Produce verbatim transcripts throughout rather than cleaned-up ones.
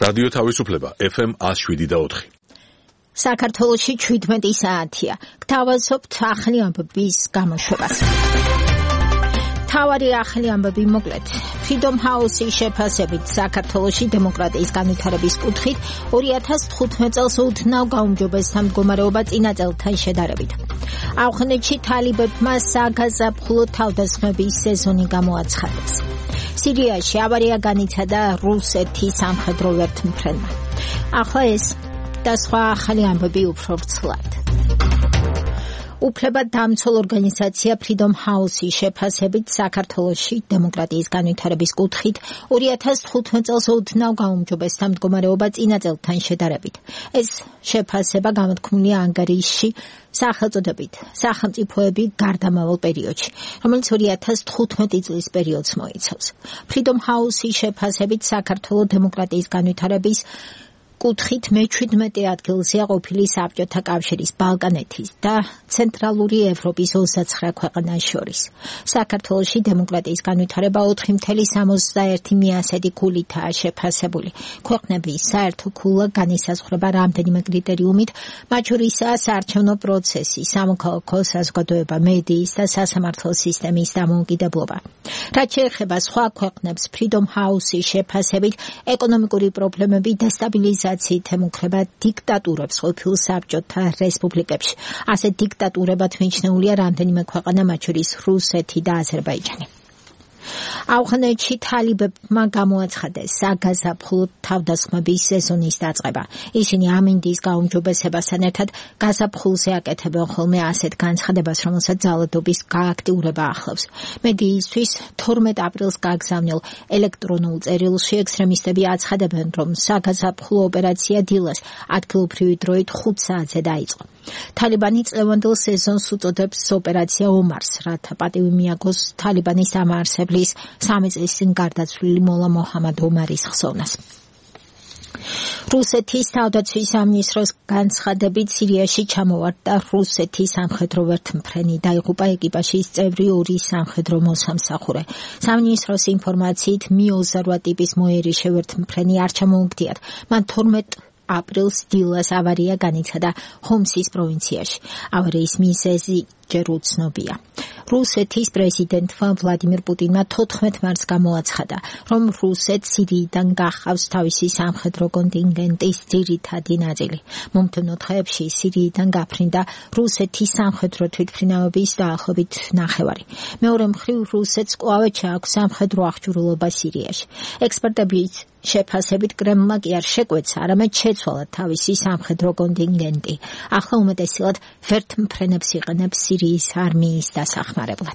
რადიო თავისუფლება ეფ ემ one oh seven და four. საქართველოში seventeen საათია. გთავაზობთ ახალი ამბების გამოშვებას. თავარი ახალი ამბები მოკლედ. Freedom House-ის შეფასებით საქართველოში დემოკრატიის განვითარების კუთხით two thousand fifteen წელს უდნავ გაუმჯობესდა მდგომარეობა წინა წელთან შედარებით. ავღანეთში თალიბებმა საგაზაფხულო თავდასხმების სეზონი გამოაცხადეს. სირიაში ავარია განიცადა რუსეთის სამხედრო ვერტმფრენმა. ახლა ეს და სხვა ახალი ამბები უფრო ვრცლად. უფლება დამცველ ორგანიზაცია Freedom House-ის შეფასებით საქართველოში დემოკრატიის განვითარების კუთხით two thousand fifteen წელს უდნავ გაუმჯობესდა მდგომარეობა წინა წელთან შედარებით. ეს შეფასება გამოთქმულია ანგარიშში სახელწოდებით სახელმწიფოები გარდამავალ პერიოდში, რომელიც two thousand fifteen წლის პერიოდს მოიცავს. Freedom House-ის შეფასებით საქართველოს დემოკრატიის განვითარების კუთხით მეჩვიდმეტე ადგილზეა ყოფილი საბჭოთა კავშირის, ბალკანეთის და ცენტრალური ევროპის twenty-nine ქვეყანას შორის. საქართველოში დემოკრატიის განვითარება four point sixty-one მიასედი ქულითაა შეფასებული. ქვეყნების საერთო ქულა განისაზღვრება რამდენიმე კრიტერიუმით, მათ შორისაა საარჩევნო პროცესი, სამოქალაქო საზოგადოება, მედიის და სასამართლო სისტემის დამოუკიდებლობა. რაც შეეხება სხვა ქვეყნებს, Freedom House-ის შეფასებით ეკონომიკური პრობლემები და სტაბილიზაცია ემუქრება დიქტატურებს ყოფილ საბჭოთა რესპუბლიკებში. ასეთ დიქტატურებად მიჩნეულია რამდენიმე ქვეყანა, მათ შორის რუსეთი და აზერბაიჯანი. ავღანეთში თალიბებმა გამოაცხადეს საგაზაფხულო თავდასხმების სეზონის დაწყება. ისინი ამინდის გაუმჯობესებასთან ერთად გაზაფხულზე აკეთებენ ხოლმე ასეთ განცხადებას, რომელსაც ძალადობის გააქტიურება ახლავს. მედიისთვის თორმეტ აპრილს გაგზავნილ ელექტრონულ წერილში ექსტრემისტები აცხადებენ, რომ საგაზაფხულო ოპერაცია დილას ადგილობრივი დროით five საათზე დაიწყო. თალიბანი წლევანდელ სეზონს უწოდებს ოპერაცია ომარს, რათა პატივი მიაგოს თალიბანის დამაარსებლის სამი წლის წინ გარდაცვლილი მოლა მოჰამად ომარის ხსოვნას. რუსეთის თავდაცვის სამინისტროს განცხადებით სირიაში ჩამოვარდა რუსეთის სამხედრო ვერტმფრენი, დაიღუპა ეკიპაჟის წევრი ორი სამხედრო მოსამსახურე. სამინისტროს ინფორმაციით მიოზარვა ტიპის მოერიშე ვერტმფრენი არ ჩამოუგდიათ. მან თორმეტ აპრილს დილას ავარია განიცადა ჰომსის პროვინციაში. ავარიის მიზეზი ჯერ უცნობია. რუსეთის პრეზიდენტმა ვლადიმირ პუტინმა თოთხმეტ მარტს გამოაცხადა, რომ რუსეთს სირიიდან გახავს თავისი სამხედრო კონტინგენტის ძირითადი ნაწილი. მომდევნო დღეებში სირიიდან გაფრინდა რუსეთის სამხედრო თვითმფრინავების დაახლოებით ნახევარი. მეორე მხრივ რუსეთს კვლავ ჩააქვს სამხედრო აღჭურვილობა სირიაში. ექსპერტების შეფასებით კრემლმა კი არ შეკვეცა, არამედ შეცვალა თავისი სამხედრო კონტინგენტი. ახლა უმეტესად ვერტმფრენებს იყენებს სირიის არმიის დასახმარებლად.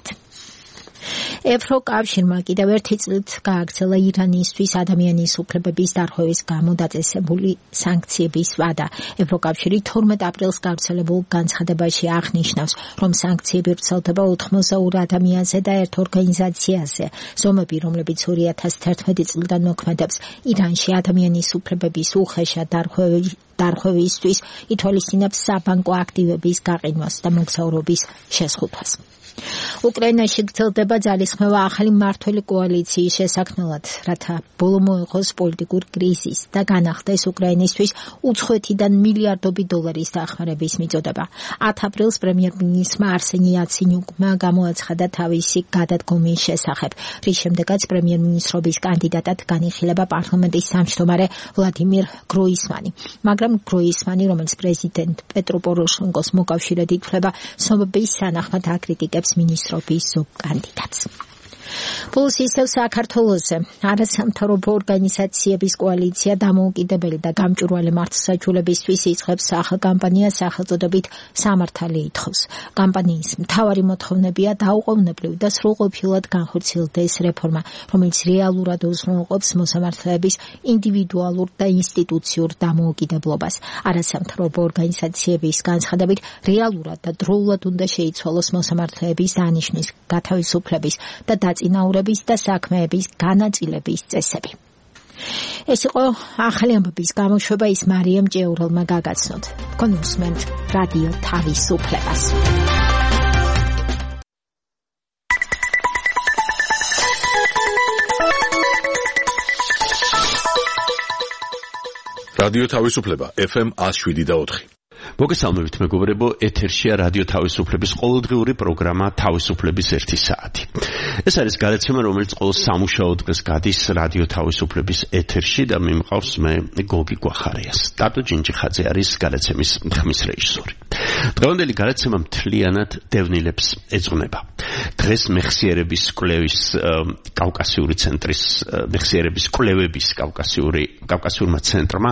ევროკავშირმა კიდევ ერთი წლით გააგრძელა ირანისთვის ადამიანის უფლებების დარღვევის გამო დაწესებული სანქციების ვადა. ევროკავშირი თორმეტ აპრილს გავრცელებულ განცხადებაში აღნიშნავს, რომ სანქციები ვრცელდება ოთხმოცდაორ ადამიანზე და ერთ ორგანიზაციაზე. ზომები, რომლებიც two thousand eleven წლიდან მოქმედებს ირანში ადამიანის უფლებების უხეშად დარღვევის დარღვევისთვის, ითვალისწინებს საბანკო აქტივების გაყინვას და მოგზაურობის შესხუთვას. უკრაინაში გრძელდება ძალისხმევა ახალი მმართველი კოალიციის შესაქმნელად, რათა ბოლო მოეღოს პოლიტიკურ კრიზისს და განახდეს უკრაინისთვის უცხოეთიდან მილიარდობით დოლარის დახმარების მიწოდება. ten აპრილს პრემიერ-მინისტრმა არსენი იაცენიუკმა გამოაცხადა თავისი გადადგომის შესახებ, რის შემდეგაც პრემიერ-მინისტრობის კანდიდატად განიხილება პარლამენტის თავმჯდომარე ვლადიმირ გროისმანი. მაგრამ გროისმანი, რომელიც პრეზიდენტ პეტრო პოროშენკოს მოკავშირედ ითვლება, ცნობების სანახმად აკრიტიკებს მინისტრობის ზოგ კანდიდატს. Plus ისევ საქართველოზე არასამთავრობო ორგანიზაციების კოალიცია დამოუკიდებელი და გამჭვირვალე მართლმსაჯულებისთვის იწყებს ახალკამპანიას სახელწოდებით სამართალი ითხოვს. კამპანიის მთავარი მოთხოვნებია დაუყოვნებლივ და სრულყოფილად განხორციელდეს რეფორმა, რომელიც რეალურად უზრუნველყოფს მოსამართლეების ინდივიდუალურ და ინსტიტუციურ დამოუკიდებლობას. არასამთავრობო ორგანიზაციების განცხადებით, რეალურად და დროულად უნდა შეიცვალოს მოსამართლეების დანიშვნის, გათავისუფლების და დაწინაურების და საქმეების განაწილების წესები. ეს იყო ახალი ამბების გამოშვება, ის მარიამ ჭეურელმა გაგაცნოთ. კონსუმენტ რადიო თავისუფლებას. რადიო თავისუფლება F M one oh seven point four. მოგესალმებით მეგობრებო, ეთერშია რადიო თავისუფლების ყოველდღიური პროგრამა თავისუფლების ერთი საათი. ეს არის გადაცემა, რომელიც ყოველ სამუშაო დღეს გადის რადიო თავისუფლების ეთერში და მიმყავს მე გოგი გვახარიას. ტატო ჯინჯიხაძე არის გადაცემის ხმის რეჟისორი. დღევანდელი გადაცემა მთლიანად დევნილებს ეძღვნება. დღეს მეხსიერების კვლევის კავკასიური ცენტრის მეხსიერების კვლევების კავკასიური კავკასიურმა ცენტრმა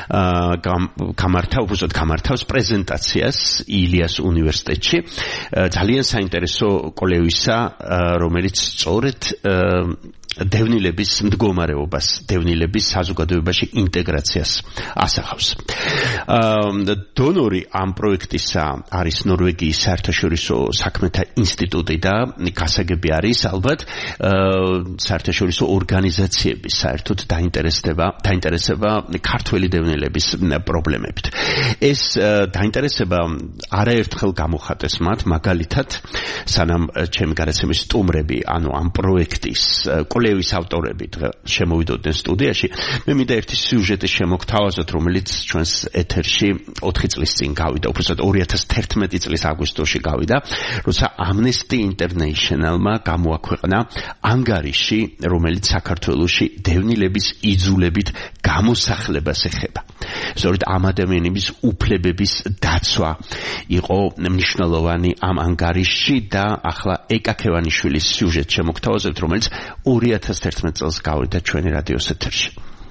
გამართა, უბრალოდ გამართავს პრეზენტაციას ილიას უნივერსიტეტში. ძალიან საინტერესო კვლევისა, რომელიც სწორედ დევნილების მდგომარეობას, დევნილების საზოგადოებაში ინტეგრაციას ასახავს. დონორი ამ პროექტისა არის ნორვეგიის საერთაშორისო საქმეთა ინსტიტუტი და გასაგები არის ალბათ საერთაშორისო ორგანიზაციების საერთოდ დაინტერესება, დაინტერესება ქართველი დევნილების პრობლემებით. ეს დაინტერესება არაერთხელ გამოხატეს მათ, მაგალითად, სანამ ჩემი გადაცემის სტუმრები, ანუ ამ პროექტის კვლევის ავტორები შემოვიდოდნენ სტუდიაში, მე მინდა ერთი სიუჟეტი შემოგთავაზოთ, რომელიც ჩვენს ეთერში ოთხი წლის წინ გავიდა, უბრალოდ ორი ათას თერთმეტი წლის აგვისტოში გავიდა, როცა Amnesty International-მა გამოაქვეყნა ანგარიში, რომელიც საქართველოში დევნილების იძულებით გამოსახლებას ეხება. სწორედ ამ ადამიანების უფლებების დაცვა იყო მნიშვნელოვანი ამ ანგარიშში და ახლა ეკა ქევანიშვილის სიუჟეტი შემოგთავაზებთ, რომელიც ორი ათას თერთმეტი წელს გავიდა ჩვენი რადიოს ეთერში.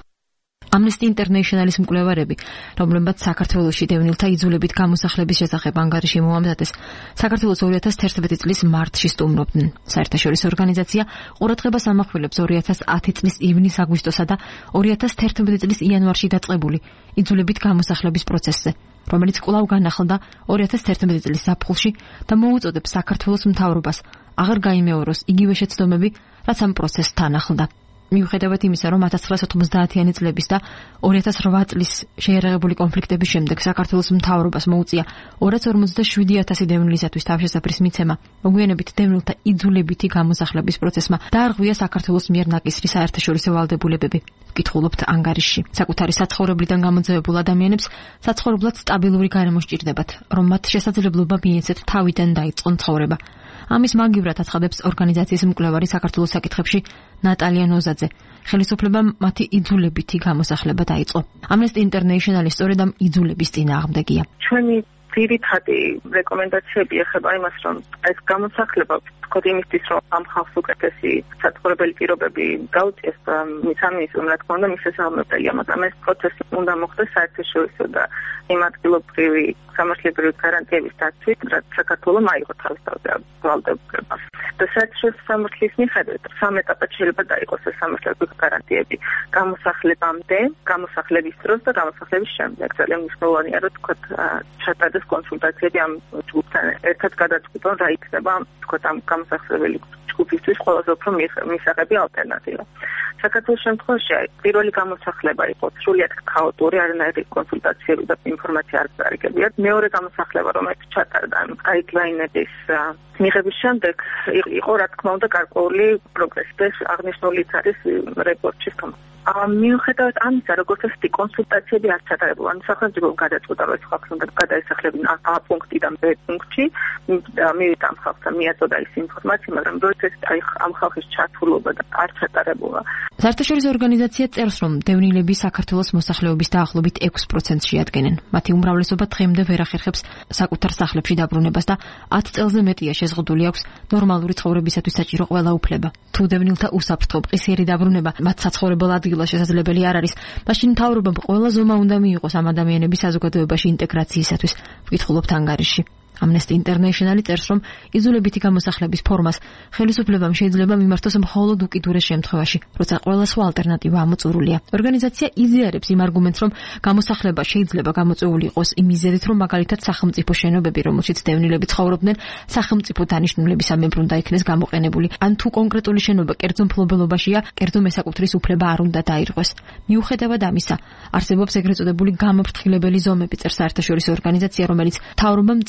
Amnesty International-ის მკვლევარები, რომლებმაც საქართველოში დევნილთა იძულებით გამოსახლების შესახებ ანგარიში მოამზადეს, საქართველოს ორი ათას თერთმეტი წლის მარტში სტუმრობდნენ. საერთაშორისო ორგანიზაცია ყურადღებას ამახვილებს ორი ათას ათი წლის ივნის-აგვისტოსა და ორი ათას თერთმეტი წლის იანვარში დაწყებული იძულებით გამოსახლების პროცესზე, რომელიც კვლავ განახლდა ორი ათას თერთმეტი წლის ზაფხულში და მოუწოდებს საქართველოს მთავრობას აღარ გაიმეოროს იგივე შეცდომები, რაც ამ პროცესს თან ახლდა. მიუხედავად იმისა, რომ ათას ცხრაასა ოცდაათიანი წლების და ორი ათას რვა წლის შეიარაღებული კონფლიქტების შემდეგ საქართველოს მთავრობას მოუწია ორას ორმოცდაშვიდი ათასი დევნილისათვის თავშესაფრის მიცემა, მოგვიანებით დევნილთა იძულებითი გამოსახლების პროცესმა დაარღვია საქართველოს მიერ ნაკისრი საერთაშორისო ვალდებულებები. ვკითხულობთ ანგარიშში. საკუთარი საცხოვრებლიდან გამოძევებულ ადამიანებს საცხოვრებლად სტაბილური გარემო სჭირდებათ, რომ მათ შესაძლებლობა მიეცეთ თავიდან დაიწყონ ცხოვრება. ამის მაგივრად აცხადებს ორგანიზაციის მკვლევარი საქართველოს საკითხებში ნატალია ნოზაძე. ხელისუფლებამ მათი იძულებითი გამოსახლება დაიწყო. Amnesty International სწორედ ამ იძულების წინააღმდეგია. ჩვენი ძირითადი რეკომენდაციები ეხება იმას, რომ ეს გამოსახლება ვთქვათ იმისთვის, რომ ამ ხალხს უკეთესი საცხოვრებელი პირობები გაუწიეს და მისამის რომ რა თქმა უნდა მის შესაძლებელია, მაგრამ ეს პროცესი უნდა მოხდეს საერთაშორისო და იმ ადგილობრივი სამართლებრივი გარანტიების დაცვით, რაც საქართველოს აიღო თავის თავზე ვალდებულება. და საერთაშორისო სამართლის მიხედვით სამ ეტაპად შეიძლება დაიყოს ეს სამართლებრივი გარანტიები: გამოსახლებამდე, გამოსახლების დროს და გამოსახლების შემდეგ. ძალიან მნიშვნელოვანია, რომ თქვათ ჩატარდეს კონსულტაციები ამ ჯგუფთან ერთად გადაწყვიტონ რა იქნება თქვათ ამ გამოსახლებელი ჯგუფისთვის ყველაზე უფრო მისაღები ალტერნატივა. საქართველოს შემთხვევაში პირველი გამოსახლება იყო სრულიად ქაოტური, არანაირი კონსულტაციები და ინფორმაცია არ წარიგებიათ. მეორე გამოსახლება, რომელიც ჩატარდა გაიდლაინების მიღების შემდეგ, იყო რა თქმა უნდა გარკვეული პროგრესი და აღნიშნულიც არის რეპორტში თქმა. მიუხედავად ამისა, როგორც ასეთი კონსულტაციები არ ჩატარებულა, ანუ სახელმწიფომ გადაწყვიტა, რომ ეს ხალხს უნდა გადაესახლებინა A პუნქტიდან B პუნქტში, მივიდა ამ ხალხს და მიაწოდა ის ინფორმაცია, მაგრამ როდესაც აი ამ ხალხის ჩართულობა და არ ჩატარებულა. საერთაშორისო ორგანიზაცია წერს, რომ დევნილები საქართველოს მოსახლეობის დაახლოებით ექვს პროცენტს შეადგენენ. მათი უმრავლესობა დღემდე ვერ ახერხებს საკუთარ სახლებში დაბრუნებას და ათ წელზე მეტია შეზღუდული აქვს ნორმალური ცხოვრებისათვის საჭირო ყველა უფლება. თუ დევნილთა უსაფრთხო მყისიერი დაბრუნება მათ საცხოვრებელ ადგილას შესაძლებელი არ არის, მაშინ მთავრობამ ყველა ზომა უნდა მიიღოს ამ ადამიანების საზოგადოებაში ინტეგრაციისათვის. ვკითხულობთ ანგარიში. Amnesty International წერს, რომ იძულებითი გამოსახლების ფორმას ხელისუფლებამ შეიძლება მიმართოს მხოლოდ უკიდურეს შემთხვევაში, როცა ყველა სხვა ალტერნატივა ამოწურულია. ორგანიზაცია იზიარებს იმ არგუმენტს, რომ გამოსახლება შეიძლება გამოწვეული იყოს იმ მიზეზით, რომ მაგალითად სახელმწიფო შენობები, რომელშიც დევნილები ცხოვრობდნენ, სახელმწიფო დანიშნულებისამებრ უნდა იქნეს გამოყენებული. ან თუ კონკრეტული შენობა კერძო მფლობელობაშია, კერძო მესაკუთრის უფლება არ უნდა დაირღვეს. მიუხედავად ამისა, არსებობს ეგრეთ წოდებული გამოფრთხილებელი ზომები, წერს საერთაშორისო ორგანიზაცია, რომელიც მთავრობამ წინასწარ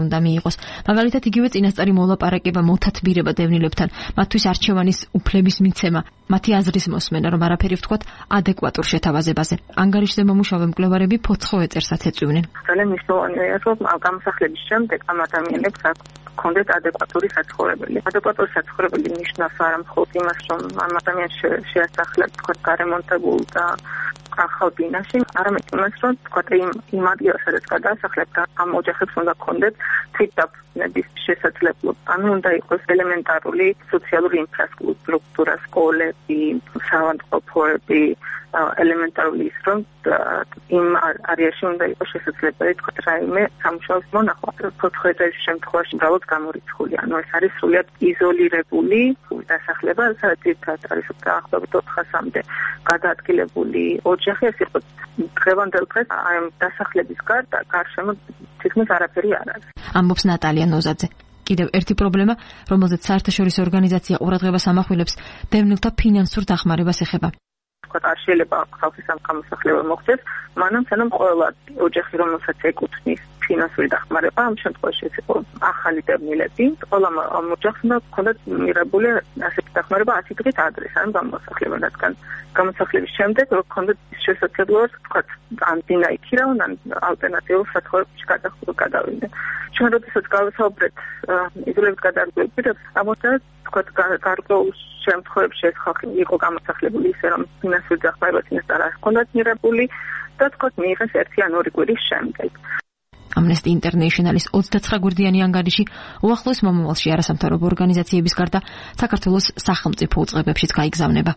უნდა მიიღოს. მაგალითად, იგივე წინასწარი მოლაპარაკება, მოთათბირება დევნილებთან, მათთვის არჩევანის უფლების მიცემა, მათი აზრის მოსმენა, რომ არაფერი ვთქვათ, ადეკვატურ შეთავაზებაზე. ანგარიშზე მომუშავე მკვლევარები ფოცხო ეწერსაც ეწვივნენ. ძალიან მნიშვნელოვანია, რომ გამოსახლების შემდეგ ამ ადამიანებს ჰქონდეთ ადეკვატური საცხოვრებელი. ადეკვატური საცხოვრებელი ნიშნავს არა მხოლოდ იმას, რომ ამ ადამიანს შეასახლა თქვა გარემონტებულ და ახალ ბინაში, არამედ იმას, რომ თქვა იმ იმ ადგილას, სადაც გადაასახლეთ, ამ ოჯახებს უნდა ჰქონდეთ თვითდაფნების შესაძლებლობა. ანუ უნდა იყოს ელემენტარული სოციალური ინფრასტრუქტურა, სკოლები, საავადმყოფოები, ელემენტარული ის, რომ იმ არეაში უნდა იყოს შესაძლებელი თქვა რაიმე სამუშაოს მონახვა. ფოცხოეჭერის შემთხვევაში უბრალოდ გამორიცხული. ანუ ეს არის სრულიად იზოლირებული დასახლება, სადაც ერთად არის დაახლოებით ოთხასამდე გადაადგილებული ოჯახი. ეს იყო დღევანდელ დღეს ამ დასახლების გარდა გარშემო თითქმის არაფერი არ არის. ამბობს ნატალია ნოზაძე. კიდევ ერთი პრობლემა, რომელზეც საერთაშორისო ორგანიზაცია ყურადღებას ამახვილებს, დევნილთა ფინანსურ დახმარებას ეხება. არ შეიძლება ხალხის ამ გამოსახლება მოხდეს, მანამ სანამ ყველა ოჯახი, რომელსაც ეკუთვნის ფინანსური დახმარება, ამ შემთხვევაში ეს იყო ახალი დევნილები, ყველა ოჯახს უნდა ჰქონდეთ მიღებული ასეთი დახმარება ათი დღით ადრე, სანამ გამოსახლება, რადგან გამოსახლების შემდეგ რო ჰქონდეთ შესაძლებლობა, თქვათ, ან დინა იქირავენ, ან ალტერნატიულ საცხოვრებელში გადავიდნენ. ჩვენ როდესაც გავესაუბრეთ იზოლების გადაადგილებას, ამოწევთ, თქვათ, გარკვეულ შემთხვევებში ეს ხალხი იყო გამოსახლებული ისე, რომ ფინანსური დახმარება წინასწარ არ ჰქონდათ მიღებული და თქვათ, მიიღეს ერთი ან ორი კვირის შემდეგ. Amnesty International-ის ოცდაცხრა გვერდიანი ანგარიში უახლოეს მომავალში არასამთავრობო ორგანიზაციების გარდა საქართველოს სახელმწიფო უწყებებშიც გაიგზავნება.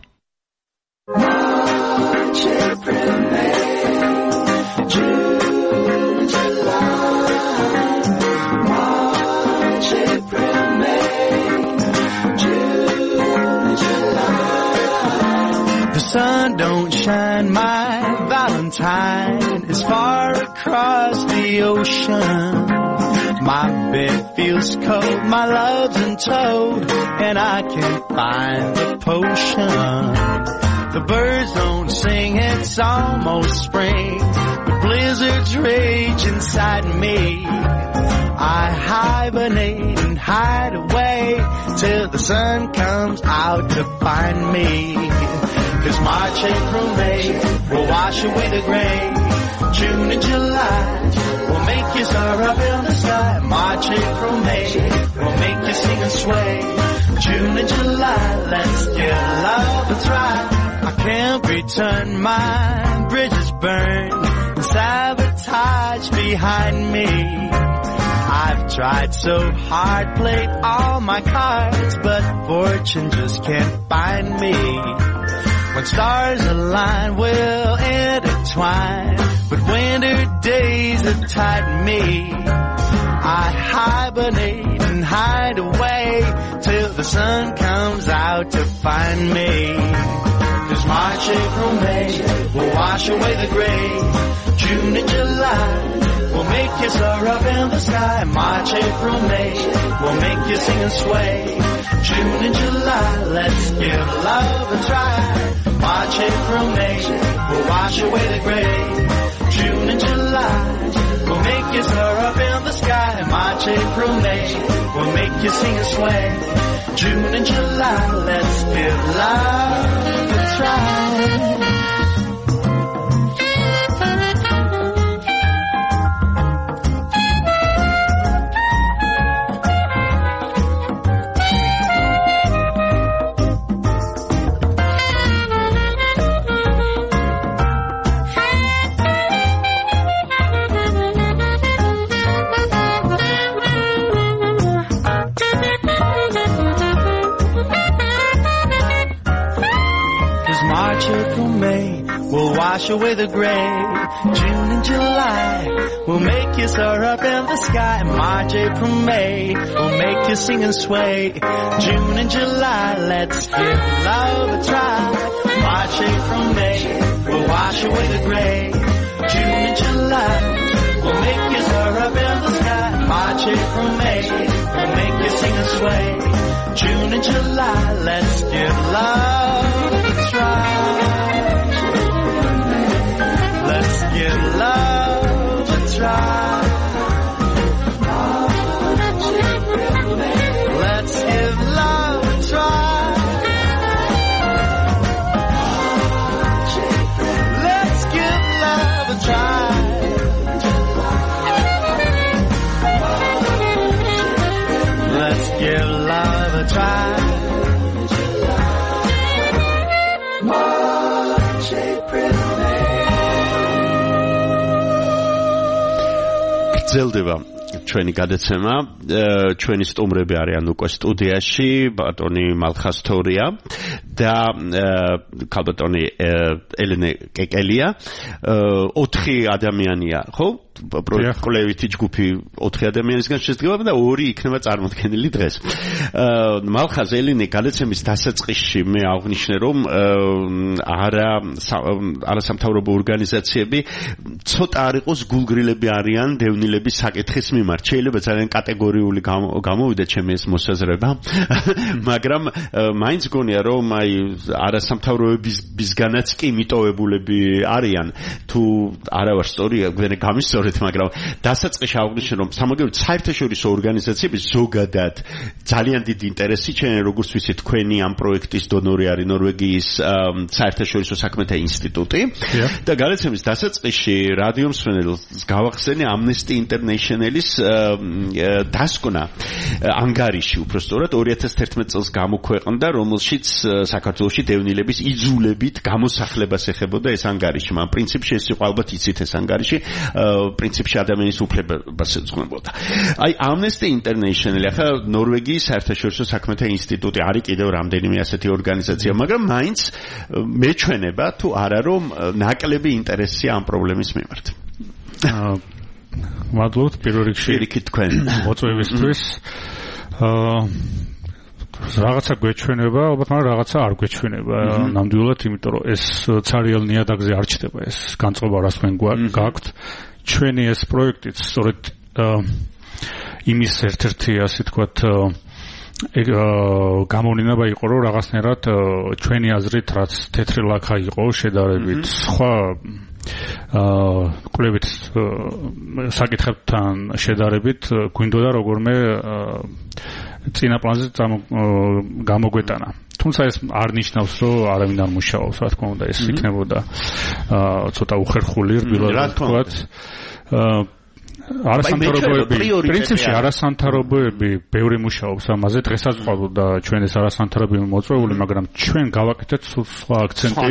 The sun don't shine, my Valentine is far across the ocean. My bed feels cold, my love's in tow, and I can't find the potion. The birds don't sing, it's almost spring. The blizzards rage inside me. I hibernate and hide away till the sun comes out to find me. Cause March, April, May will wash away the gray. June and July will make you soar up in the sky. March, April, May will make you sing and sway. June and July, let's give love a try. I can't return, my bridges burn, sabotage behind me. I've tried so hard, played all my cards, but fortune just can't find me. When stars align, we'll intertwine, but winter days have tightened me. I hibernate and hide away till the sun comes out to find me. Cause March, April, May will wash away the gray. June and July will make you soar up in the sky. March, April, May will make you sing and sway. June and July, let's give love a try. March, April, May will wash away the gray. June and July will make you soar up in the sky. March, April, May will make you sing and sway. June and July, let's give love a try. Wash away the gray. June and July will make you soar up in the sky. March, April, May will make you sing and sway. June and July, let's give love a try. March, April, May will wash away the gray. June and July will make you soar up in the sky. March, April, May will make you sing and sway. June and July, let's give love a try. Let's give love a try. give love a try. March, April, May. გრძელდება ჩვენი გადაცემა, ჩვენი სტუმრები არიან უკვე სტუდიაში, ბატონი მალხასთორია და ქალბატონი ელენე კეკელია. ოთხი ადამიანია, ხო? პროექტი ჯგუფი ოთხი ადამიანისგან შედგება და ორი იქნება წარმოქმნილი დღეს. მალხაზ ელენე გადაცემის დასაწყისში მე აღნიშნე რომ არა არასამთავრობო ორგანიზაციები ცოტა არ იყოს გულგრილები არიან დევნილების საკითხის მიმართ. შეიძლება ძალიან კატეგორიული გამოვიდა ჩემი ეს მოსაზრება, მაგრამ მაინც გონია რომ აი არასამთავრობოებისგანაც კი მიტოვებულები არიან თუ არა ვარ სწორია გვერდე გამისწორ მაგრამ დასაწყისში აღნიშნე რომ სამაგიეროდ საერთაშორისო ორგანიზაციების ზოგადად ძალიან დიდი ინტერესი ჩენენ როგორც ვიცით თქვენი ამ პროექტის დონორი არის ნორვეგიის საერთაშორისო საქმეთა ინსტიტუტი და გადაცემის დასაწყისში რადიო მსმენელს გავახსენე Amnesty International-ის დასკვნა ანგარიში უბრალოდ ორი ათას თერთმეტ წელს გამოქვეყნდა რომელშიც საქართველოში დევნილების იძულებით გამოსახლებას ეხებოდა ეს ანგარიში მაგრამ პრინციპში ეს იყო ალბათ იცით ეს ანგარიში პრინციპში ადამიანის უფლებას ეძღვნებოდა. აი Amnesty International ახლა ნორვეგიის საერთაშორისო საქმეთა ინსტიტუტი არის კიდევ რამდენიმე ასეთი ორგანიზაცია, მაგრამ მაინც მეჩვენება თუ არა რომ ნაკლები ინტერესია ამ პრობლემის მიმართ. მადლობთ პირველ რიგში პირიქით თქვენ მოწვევისთვის. აა რაღაცა გვეჩვენება, ალბათ მაგრამ რაღაცა არ გვეჩვენება ნამდვილად, იმიტომ რომ ეს ცარიელ ნიადაგზე არ ჩდება ეს განწყობა რას თქვენ გაქვთ. ჩვენი ეს პროექტიც სწორედ იმის ერთ-ერთი ასე თქვათ გამოვლინება იყო რომ რაღაცნაირად ჩვენი აზრით რაც თეთრი ლაქა იყო შედარებით სხვა კვლევით საკითხებთან შედარებით გვინდოდა როგორმე წინა პლანზე გამოგვეტანა. თუმცა ეს არ ნიშნავს რომ არავინ არ მუშაობს, რა თქმა უნდა ეს იქნებოდა ცოტა უხერხული რბილად თქვათ. არასამთავრობოები პრინციპში არასამთავრობოები ბევრი მუშაობს ამაზე, დღესაც ყავდა ჩვენ ეს არასამთავრობოები მოწვეული, მაგრამ ჩვენ გავაკეთეთ სხვა აქცენტი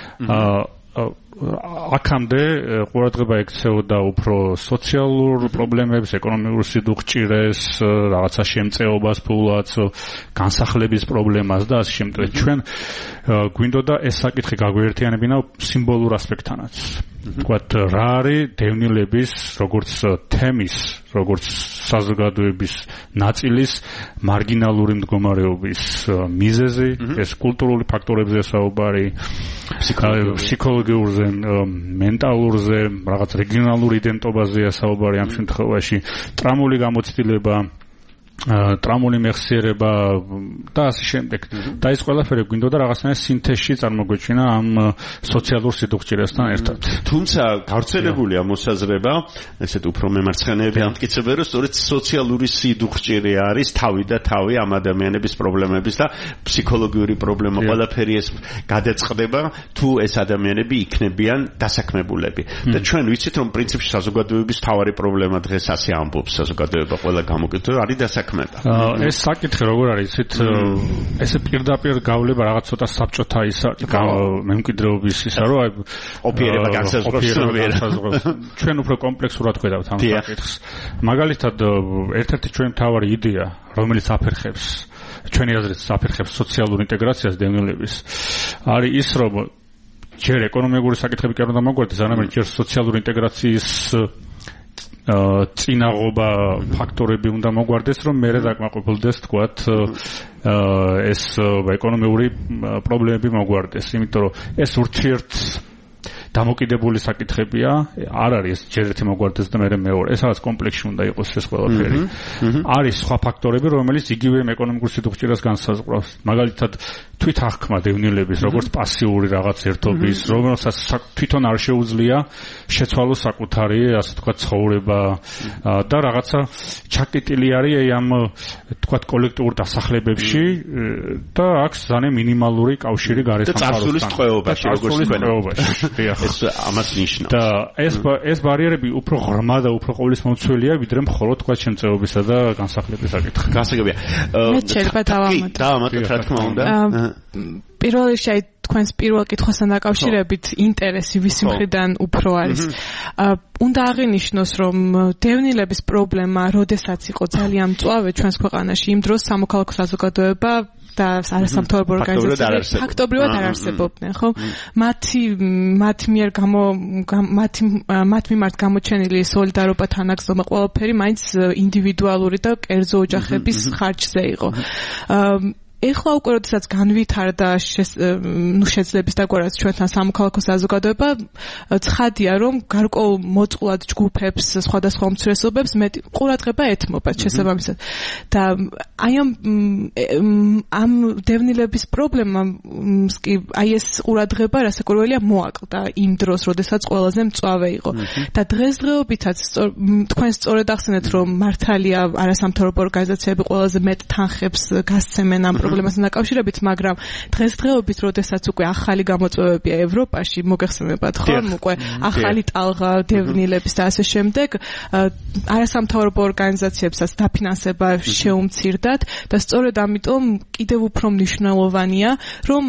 აქამდე ყურადღება ექცეოდა უფრო სოციალურ პრობლემებს, ეკონომიკურ სიდუხჭირეს, რაღაცა შემწეობას, ფულაც, განსახლების პრობლემას და ასე შემდეგ. ჩვენ გვინდოდა ეს საკითხი გაგვერთიანებინა სიმბოლურ ასპექტთანაც. თქვათ რა არის დევნილების როგორც თემის, როგორც საზოგადოების ნაწილის მარგინალური მდგომარეობის მიზეზი, ეს კულტურული ფაქტორებზე საუბარი, ფსიქოლოგიურზე, მენტალურზე, რაღაც რეგიონალურ იდენტობაზეა საუბარი ამ შემთხვევაში, ტრამული გამოცდილება, ტრამული მეხსიერება და ასე შემდეგ. და ეს ყველაფერი გვინდოდა რაღაცნაირ სინთეზში წარმოგვეჩინა ამ სოციალურ სიდუხჭირესთან ერთად. თუმცა გავრცელებულია მოსაზრება, ესეთ უფრო მემარცხენეები ამტკიცებენ, რომ სწორედ სოციალური სიდუხჭირე არის თავი და თავი ამ ადამიანების პრობლემების და ფსიქოლოგიური პრობლემა ყველაფერი ეს გადაწყდება თუ ეს ადამიანები იქნებიან დასაქმებულები. და ჩვენ ვიცით რომ პრინციპში საზოგადოების თავარი პრობლემა დღეს ასე ამბობს საზოგადოება ყველა გამოკითხვა არის დასაქმება. ეს საკითხი როგორ არის იცით ესე პირდაპირ გავლება რაღაც ცოტა საბჭოთა ისა მემკვიდრეობის ისა რომ აი ოპერება განსაზღვრავს ჩვენ უფრო კომპლექსურად ხედავთ ამ საკითხს მაგალითად ერთ-ერთი ჩვენ თავარი იდეა რომელიც აფერხებს ჩვენი აზრით აფერხებს სოციალურ ინტეგრაციას დევნილების არის ის რომ ჯერ ეკონომიკური საკითხები კი არ უნდა მოგვარდეს არამედ ჯერ სოციალური ინტეგრაციის წინაღობა ფაქტორები უნდა მოგვარდეს რომ მე დაკმაყოფილდეს თქვათ ეს ეკონომიკური პრობლემები მოგვარდეს იმიტომ რომ ეს ურთიერთ დამოკიდებული საკითხებია არ არის ჯერ ერთი მოგვარდეს და მე მეორე ეს რაღაც კომპლექსში უნდა იყოს ეს ყველაფერი არის სხვა ფაქტორები რომელიც იგივე ეკონომიკურ სიდუხჭირას განსაზღვრავს მაგალითად თვით აღქმა დევნილების როგორც პასიური რაღაც ერთობის რომელსაც თვითონ არ შეუძლია შეცვალოს საკუთარი ასე თქვა ცხოვრება და რაღაცა ჩაკეტილი არის ამ თქვა კოლექტიურ დასახლებებში და აქვს ძალიან მინიმალური კავშირი გარესამთავრობასთან და წარსულის ტყვეობაში როგორც თქვენ ეს ამას ნიშნავს. და ეს ეს ბარიერები უფრო ღრმა და უფრო ყოვლისმომცველია, ვიდრე მხოლოდ თქვა შემწეობისა და განსახლების საკითხი. გასაგებია. მე შეიძლება დავამატო. დავამატოთ, რა თქმა უნდა. პირველ რიგში აი თქვენს პირველ კითხვასთან დაკავშირებით ინტერესი ვისი მხრიდან უფრო არის. უნდა აღინიშნოს, რომ დევნილების პრობლემა, როდესაც იყო ძალიან მწვავე ჩვენს ქვეყანაში, იმ დროს სამოქალაქო საზოგადოება და არასამთავრობო ორგანიზაციები ფაქტობრივად არ არსებობდნენ, ხო? მათი მათ მიერ გამო მათი მათ მიმართ გამოჩენილი სოლიდარობა, თანაგზნობა, ყველაფერი მაინც ინდივიდუალური და კერძო ოჯახების ხარჯზე იყო. ეხლა უკვე როდესაც განვითარდა ნუ შეძლების დაგვარად ჩვენთან სამოქალაქო საზოგადოება, ცხადია, რომ გარკვეულ მოწყვლად ჯგუფებს, სხვადასხვა უმცირესობებს მეტი ყურადღება ეთმობა შესაბამისად. და აი ამ ამ დევნილების პრობლემა კი აი ეს ყურადღება რასაკვირველია მოაკლდა იმ დროს, როდესაც ყველაზე მწვავე იყო. და დღესდღეობითაც თქვენ სწორედ ახსენეთ, რომ მართალია არასამთავრობო ორგანიზაციები ყველაზე მეტ თანხებს გასცემენ ამ პრობლემასთან დაკავშირებით, მაგრამ დღესდღეობით, როდესაც უკვე ახალი გამოწვევებია ევროპაში, მოგეხსენებათ ხომ, უკვე ახალი ტალღა დევნილების და ასე შემდეგ, არასამთავრობო ორგანიზაციებსაც დაფინანსება შეუმცირდათ და სწორედ ამიტომ კიდევ უფრო მნიშვნელოვანია, რომ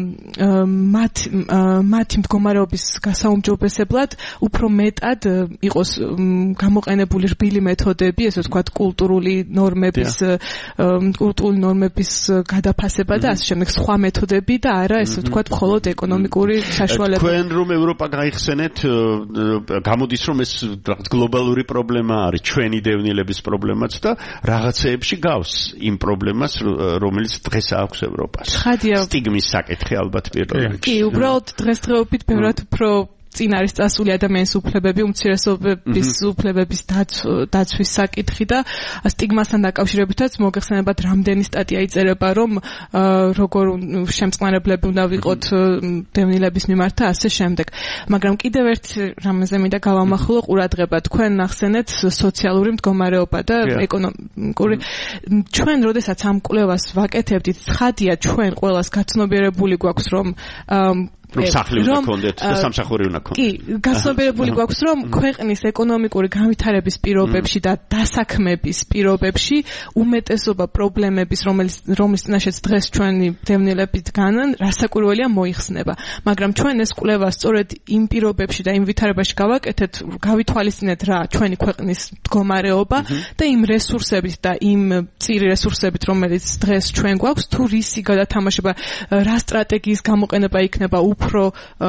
მათ მათი მდგომარეობის გასაუმჯობესებლად უფრო მეტად იყოს გამოყენებული რბილი მეთოდები, ესე ვთქვათ, კულტურული ნორმების კულტურული ნორმების გადაფასება და ასე შემდეგ სხვა მეთოდები და არა ესე ვთქვათ მხოლოდ ეკონომიკური საშუალება. თქვენ რომ ევროპა გაიხსენეთ, გამოდის რომ ეს რაღაც გლობალური პრობლემა არის, ჩვენი დევნილების პრობლემაც და რაღაცეებში გავს იმ პრობლემას, რომელიც დღეს აქვს ევროპას. სტიგმის საკითხი ალბათ პირველ რიგში. კი, უბრალოდ დღესდღეობით ბევრად უფრო წინ არის წასული ადამიანის უფლებები, უმცირესობების უფლებების დაცვის საკითხი და სტიგმასთან დაკავშირებითაც მოგეხსენებათ, რამდენი სტატია იწერება, რომ როგორ შემწყნარებლები უნდა ვიყოთ დევნილების მიმართ და ასე შემდეგ. მაგრამ კიდევ ერთ რამეზე მინდა გავამახვილო ყურადღება. თქვენ ახსენეთ სოციალური მდგომარეობა და ეკონომიკური. ჩვენ როდესაც ამ კვლევას ვაკეთებდით, ცხადია ჩვენ ყველას გაცნობიერებული გვაქვს, რომ რომ სახლი უნდა გქონდეთ და სამსახური უნდა გქონდეთ. კი, გასნობიერებული გვაქვს, რომ ქვეყნის ეკონომიკური განვითარების პირობებში და დასაქმების პირობებში უმეტესობა პრობლემების, რომელიც რომლის წინაშეც დღეს ჩვენი დევნილები დგანან, რასაკვირველია მოიხსნება. მაგრამ ჩვენ ეს კვლევა სწორედ იმ პირობებში და იმ ვითარებაში გავაკეთეთ, გავითვალისწინეთ რა ჩვენი ქვეყნის მდგომარეობა და იმ რესურსებით და იმ წირი რესურსებით, რომელიც დღეს ჩვენ გვაქვს, თუ რისი გადათამაშება, რა სტრატეგიის გამოყენება იქნება უფრო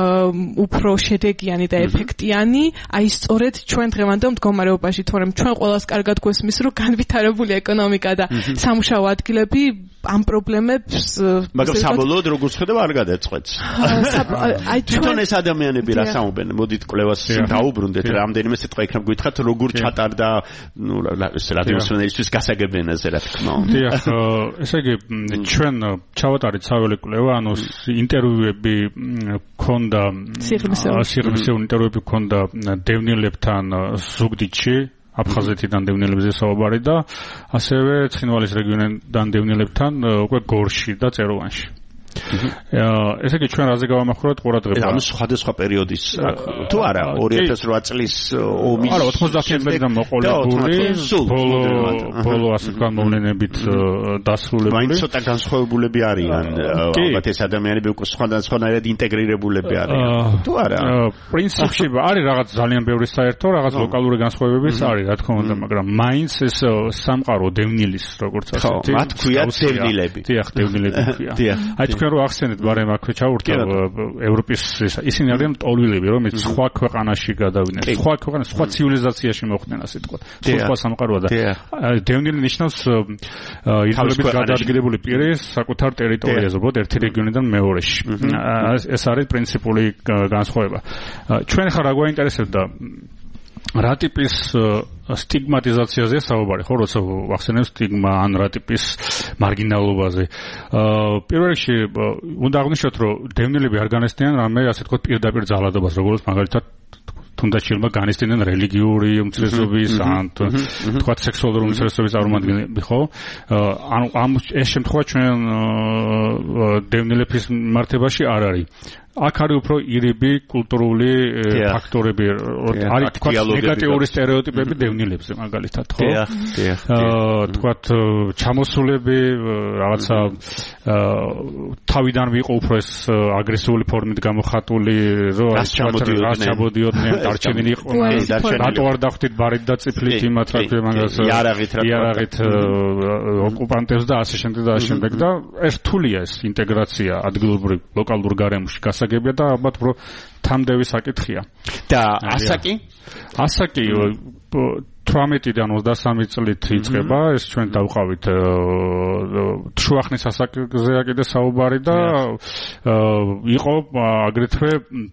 უფრო შედეგიანი და ეფექტიანი, აი სწორედ ჩვენ დღევანდელ მდგომარეობაში, თორემ ჩვენ ყველას კარგად გვესმის, რომ განვითარებული ეკონომიკა და სამუშაო ადგილები ამ პრობლემებს მაგრამ საბოლოოდ როგორც ხედავ არ გადაწყვეტს. აი თვითონ ეს ადამიანები რა საუბრობენ, მოდით კვლევას დაუბრუნდეთ, რამდენიმე სიტყვა იქნებ გითხრათ, როგორ ჩატარდა, ნუ ეს რადიოსმენელისთვის გასაგებენაზე რა თქმა უნდა. დიახ, ესე იგი ჩვენ ჩავატარეთ საველე კვლევა, ანუ ინტერვიუები ქონდა, სიღრმისეული ინტერვიუები ქონდა დევნილებთან ზუგდიდში, აფხაზეთიდან დევნილებზე საუბარი და ასევე ცხინვალის რეგიონიდან დევნილებთან უკვე გორში და წეროვანში. ესე იგი ჩვენ რაზე გავამახვილოთ ყურადღება? ამ სხვადასხვა პერიოდის თუ არა ორი ათას ოთხ წლის ომის არა ოცდაათი წლიდან მოყოლებული ბოლო ბოლო ასე თქვა მოვლენებით დასრულებული. მაინც ცოტა განსხვავებულები არიან ალბათ ეს ადამიანები უკვე სხვადასხვანაირად ინტეგრირებულები არიან თუ არა? პრინციპში არის რაღაც ძალიან ბევრი საერთო, რაღაც ლოკალური განსხვავებებიც არის რა თქმა უნდა, მაგრამ მაინც ეს სამყარო დევნილის როგორც ასეთი მათ ქვია დევნილები. დიახ, დევნილები ქვია. აი თქვენ რო ახსენეთ ბარემ აქვე ჩაურთო ევროპის ისინი არიან ტოლვილები, რომელიც სხვა ქვეყანაში გადავიდნენ, სხვა ქვეყანაში, სხვა ცივილიზაციაში მოხვდნენ ასე თქვა. სხვა სამყაროა და დევნილი ნიშნავს იდეოლოგიურად გადაადგილებული პირი საკუთარ ტერიტორიაზე, უბრალოდ ერთი რეგიონიდან მეორეში. ეს არის პრინციპული განსხვავება. ჩვენ ხარ რა გვაინტერესებდა რა ტიპის სტიგმატიზაციაზე საუბარი, ხო, როცა ვახსენებ სტიგმა ან რა ტიპის მარგინალობაზე. პირველ რიგში უნდა აღნიშნოთ, რომ დევნილები არ განესწრიან რამე, ასე თქვა, პირდაპირ ძალადობას, როგორც მაგალითად თუნდაც შეიძლება განესწრიან რელიგიური უმცირესობის ან თქვა სექსუალური უმცირესობის წარმომადგენლები, ხო? ანუ ამ ეს შემთხვევა ჩვენ დევნილების მიმართებაში არ არის. აქ არის უფრო ირიბი კულტურული ფაქტორები, არის თქვა ნეგატიური სტერეოტიპები დევნილებზე მაგალითად, ხო? აა თქვათ ჩამოსულები რაღაცა თავიდან ვიყო უფრო ეს აგრესიული ფორმით გამოხატული, რომ რაც ჩამოდიოდნენ, დარჩენილი იყო, რატო არ დახვდით ბარით და წიფლით იმათ რა ქვია მაგას იარაღით რა იარაღით ოკუპანტებს და ასე შემდეგ და ასე შემდეგ და ერთულია ეს ინტეგრაცია ადგილობრივ ლოკალურ გარემოში გასაგებია და ალბათ უფრო თამდევი საკითხია. და ასაკი? ასაკი თვრამეტიდან ოცდასამი წლით იწყება, ეს ჩვენ დავყავით შუახნის ასაკზეა კიდე საუბარი და იყო აგრეთვე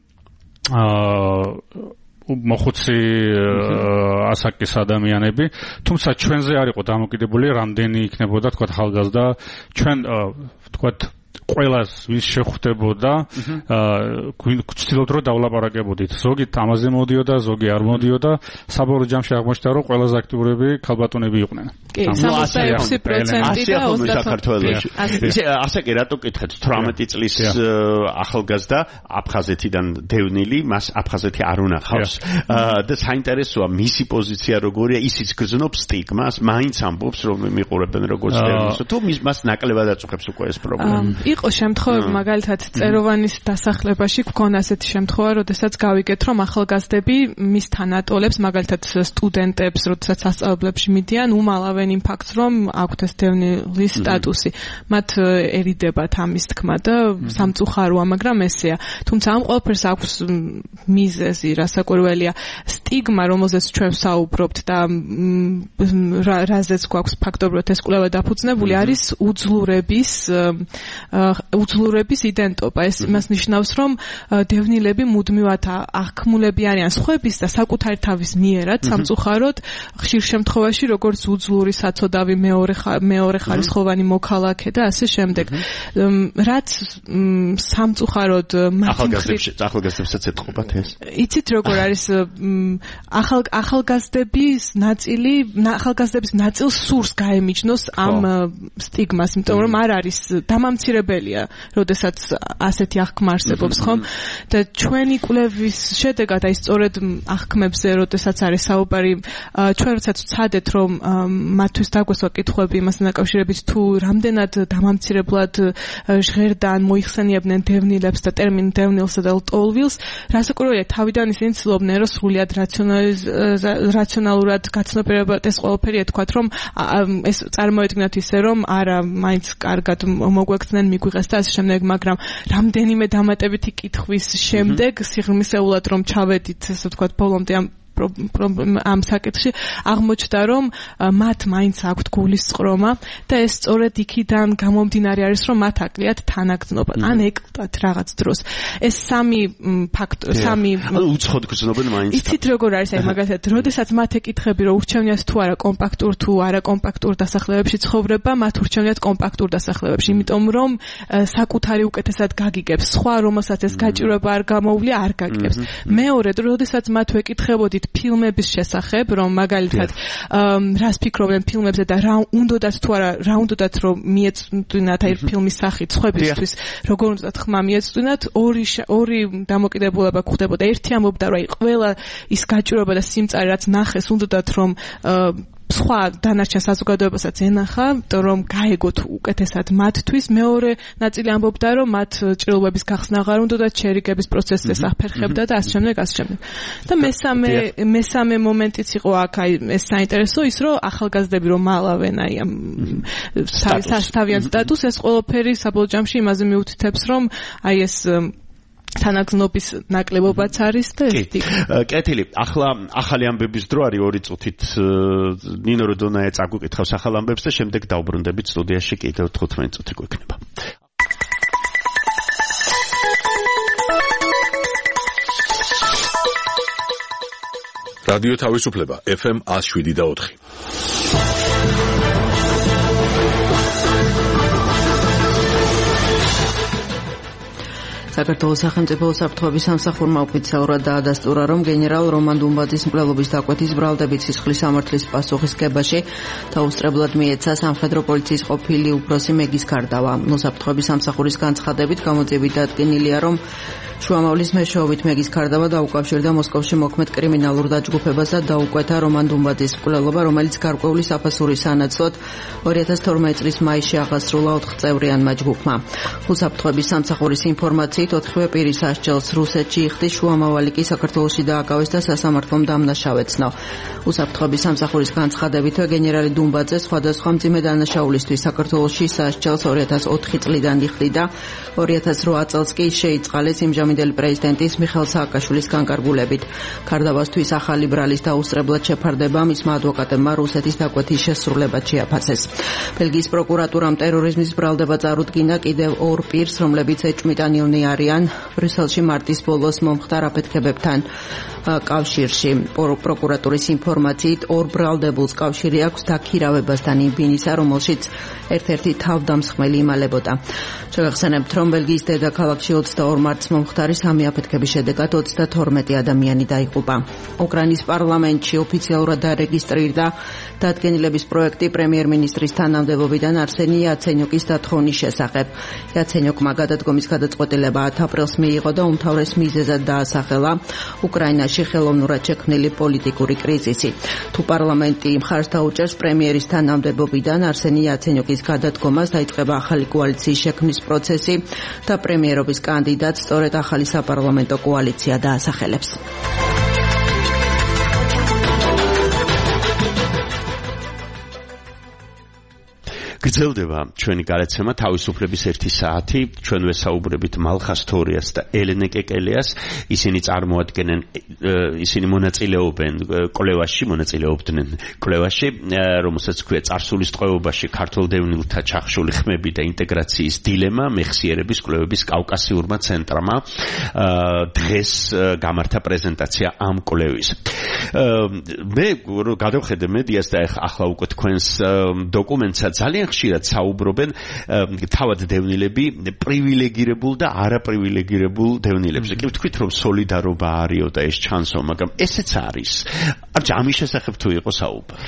მოხუცი ასაკის ადამიანები, თუმცა ჩვენზე არ იყო დამოკიდებული რამდენი იქნებოდა თქვა ახალგაზრდა, ჩვენ თქვა ყველას ვის შეხვდებოდა, გვცდილობთ რომ დავლაპარაკებოდით. ზოგი ამაზე მოდიოდა, ზოგი არ მოდიოდა, საბოლოო ჯამში აღმოჩნდა რომ ყველაზე აქტიურები ქალბატონები იყვნენ. კი, სამოცდა ექვსი პროცენტი და საქართველოში. ასე კი რატო კითხეთ, თვრამეტი წლის ახალგაზრდა აფხაზეთიდან დევნილი, მას აფხაზეთი არ უნახავს. და საინტერესოა მისი პოზიცია როგორია, ისიც გრძნობს სტიგმას, მაინც ამბობს რომ მიყურებენ როგორც დევნილს. თუ მას ნაკლებად აწუხებს უკვე ეს პრობლემა. იყო შემთხვევები მაგალითად წეროვანის დასახლებაში გქონდა ასეთი შემთხვევა, როდესაც გავიგეთ რომ ახალგაზრდები მის თანატოლებს, მაგალითად სტუდენტებს, როდესაც სასწავლებლებში მიდიან, უმალავენ იმ ფაქტს, რომ აქვთ ეს დევნილის სტატუსი. მათ ერიდებათ ამის თქმა და სამწუხაროა, მაგრამ ესეა. თუმცა ამ ყველაფერს აქვს მიზეზი, რასაკვირველია, სტიგმა, რომელზეც ჩვენ ვსაუბრობთ და რაზეც გვაქვს ფაქტობრივად ეს კვლევა დაფუძნებული, არის უძლურების უძლურების იდენტობა. ეს იმას ნიშნავს, რომ დევნილები მუდმივად აღქმულები არიან სხვების და საკუთარი თავის მიერად, სამწუხაროდ, ხშირ შემთხვევაში როგორც უძლური საცოდავი მეორე მეორე ხარისხოვანი მოქალაქე და ასე შემდეგ. რაც სამწუხაროდ ახალგაზრდებსაც ეთყობათ ეს. იცით როგორ არის ახალ ახალგაზრდების ნაწილი, ახალგაზრდების ნაწილს სურს გაემიჯნოს ამ სტიგმას, იმიტომ რომ არ არის დამამცირებელია, როდესაც ასეთი აღქმა არსებობს, ხომ? და ჩვენი კვლევის შედეგად, აი სწორედ აღქმებზე, როდესაც არის საუბარი, ჩვენ როდესაც ვცადეთ, რომ მათთვის დაგვესვა კითხვები იმასთან დაკავშირებით, თუ რამდენად დამამცირებლად ჟღერდან მოიხსენიებდნენ დევნილებს და ტერმინ დევნილსა და ლტოლვილს, რასაკვირველია, თავიდან ისინი ცდილობდნენ, რომ სრულიად რაციონალურად გაცნობიერებად ეს ყველაფერი ეთქვათ, რომ ეს წარმოედგინათ ისე, რომ არა, მაინც კარგად მოგვექცნენ მიგვიღეს და ასე შემდეგ, მაგრამ რამდენიმე დამატებითი კითხვის შემდეგ სიღრმისეულად რომ ჩავედით, ასე ვთქვათ, ბოლომდე ამ ამ საკითხში აღმოჩნდა, რომ მათ მაინც აქვთ გულის წყრომა და ეს სწორედ იქიდან გამომდინარე არის, რომ მათ აკლიათ თანაგრძნობა. ან ეკლდათ რაღაც დროს. ეს სამი ფაქტო, სამი უცხოდ გრძნობენ მაინც. იცით როგორ არის, აი მაგალითად, როდესაც მათ ეკითხები, რომ ურჩევნიათ თუ არა კომპაქტურ თუ არა კომპაქტურ დასახლებებში ცხოვრება, მათ ურჩევნიათ კომპაქტურ დასახლებებში, იმიტომ რომ საკუთარი უკეთესად გაგიგებს, სხვა რომელსაც ეს გაჭირვება არ გამოუვლია, არ გაგიგებს. მეორედ, როდესაც მათ ვეკითხებოდით ფილმების შესახებ, რომ მაგალითად რას ფიქრობენ ფილმებზე და რა უნდათ თუ არა, რა უნდათ რომ მიეწვინათ აი ფილმის სახით სხვებისთვის, როგორ უნდათ ხმა მიეწვინათ, ორი ორი დამოკიდებულება გვხდებოდა. ერთი ამბობდა, რომ აი ყველა ის გაჭირვება და სიმწარე რაც ნახეს, უნდათ რომ სხვა დანარჩენ საზოგადოებასაც ენახა, რომ გაეგოთ უკეთესად მათთვის. მეორე ნაწილი ამბობდა, რომ მათ ჭრილობების გახსნა აღარ უნდათ, შერიგების პროცესს აფერხებდა და ასე შემდეგ, ასე შემდეგ. და მესამე მესამე მომენტიც იყო აქ, აი ეს საინტერესო ის, რომ ახალგაზრდები რომ მალავენ აი ამ სასტავიან სტატუსს, ეს ყველაფერი საბოლოო ჯამში იმაზე მიუთითებს, რომ აი ეს თანაგრძნობის ნაკლებობაც არის და ეს სტიგმა. კეთილი, ახლა ახალი ამბების დრო არის ორი წუთით ნინო როდონაია წაგვიკითხავს ახალ ამბებს და შემდეგ დავბრუნდებით სტუდიაში კიდევ თხუთმეტი წუთი გვექნება. რადიო თავისუფლება ეფ ემ one oh seven და four. საქართველოს სახელმწიფო უსაფრთხოების სამსახურმა ოფიციალურად დაადასტურა, რომ გენერალ რომან დუმბაძის მკვლელობის დაკვეთის ბრალდებით სისხლის სამართლის პასუხისგებაში დაუსწრებლად მიეცა სამხედრო პოლიციის ყოფილი უფროსი მეგის გარდავა. უსაფრთხოების სამსახურის განცხადებით გამოძიებით დადგენილია, რომ შუამავლის მეშვეობით მეგის გარდავა დაუკავშირდა მოსკოვში მოქმედ კრიმინალურ დაჯგუფებას და დაუკვეთა რომან დუმბაძის მკვლელობა, რომელიც გარკვეული საფასურის სანაცვლოდ ორი ათას თორმეტი წლის მაისში აღასრულა ოთხწევრიანმა ჯგუფმა. უსაფრთხოების სამსახურის ინფორმაციით ოთხივე პირის ასჯელს რუსეთში იხდის, შუამავალი კი საქართველოში დააკავეს და სასამართლომ დამნაშავეცნო. უსაფრთხოების სამსახურის განცხადებით გენერალი დუმბაძე სხვადასხვა მძიმე დანაშაულისთვის საქართველოში სასჯელს ორი ათას ოთხი წლიდან იხდიდა, ორი ათას რვა წელს კი შეიწყალეს იმჟამინდელი პრეზიდენტის მიხეილ სააკაშვილის განკარგულებით. გარდავასთვის ახალი ბრალის დაუსწრებლად შეფარდება მისმა ადვოკატებმა რუსეთის დაკვეთის შესრულებად შეაფასეს. ბელგიის პროკურატურამ ტერორიზმის ბრალდება წარუდგინა კიდევ ორ პირს, რომლებიც ეჭვმიტანილნი არიან ბრიუსელში მარტის ბოლოს მომხდარ აფეთქებებთან კავშირში. პროკურატურის ინფორმაციით ორ ბრალდებულს კავშირი აქვს დაქირავებასთან იმ ბინისა, რომელშიც ერთ-ერთი თავდამსხმელი იმალებოდა. შევახსენებთ, რომ ბელგიის დედაქალაქში ოცდაორ მარტს მომხდარი სამი აფეთქების შედეგად ოცდათორმეტი ადამიანი დაიღუპა. უკრაინის პარლამენტში ოფიციალურად დარეგისტრირდა დადგენილების პროექტი პრემიერ-მინისტრის თანამდებობიდან არსენი იაცენიუკის დათხოვნის შესახებ. იაცენიუკმა გადადგომის გადაწყვეტილება ათ აპრილს მიიღო და უმთავრეს მიზეზად დაასახელა უკრაინაში ხელოვნურად შექმნილი პოლიტიკური კრიზისი. თუ პარლამენტი მხარს დაუჭერს პრემიერის თანამდებობიდან არსენი იაცენიუკის გადადგომას, დაიწყება ახალი კოალიციის შექმნის პროცესი და პრემიერობის კანდიდატს სწორედ ახალი საპარლამენტო კოალიცია დაასახელებს. გრძელდება ჩვენი გადაცემა თავისუფლების ერთი საათი. ჩვენ ვესაუბრებით მალხას თორიას და ელენე კეკელიას. ისინი წარმოადგენენ, ისინი მონაწილეობენ კვლევაში, მონაწილეობდნენ კვლევაში, რომელსაც ქვია წარსულის ტყვეობაში ქართულ დევნილთა ჩახშული ხმები და ინტეგრაციის დილემა მეხსიერების კვლევების კავკასიურმა ცენტრმა. დღეს გამართა პრეზენტაცია ამ კვლევის. მე გადავხედე მედიას და ახლა უკვე თქვენს დოკუმენტსა ძალიან ხშირად საუბრობენ თავად დევნილები პრივილეგირებულ და არაპრივილეგირებულ დევნილებზე. კი ვთქვით, რომ სოლიდარობა არისო და ეს ჩანსო, მაგრამ ესეც არის. არჩ ამის შესახებ თუ იყო საუბარი.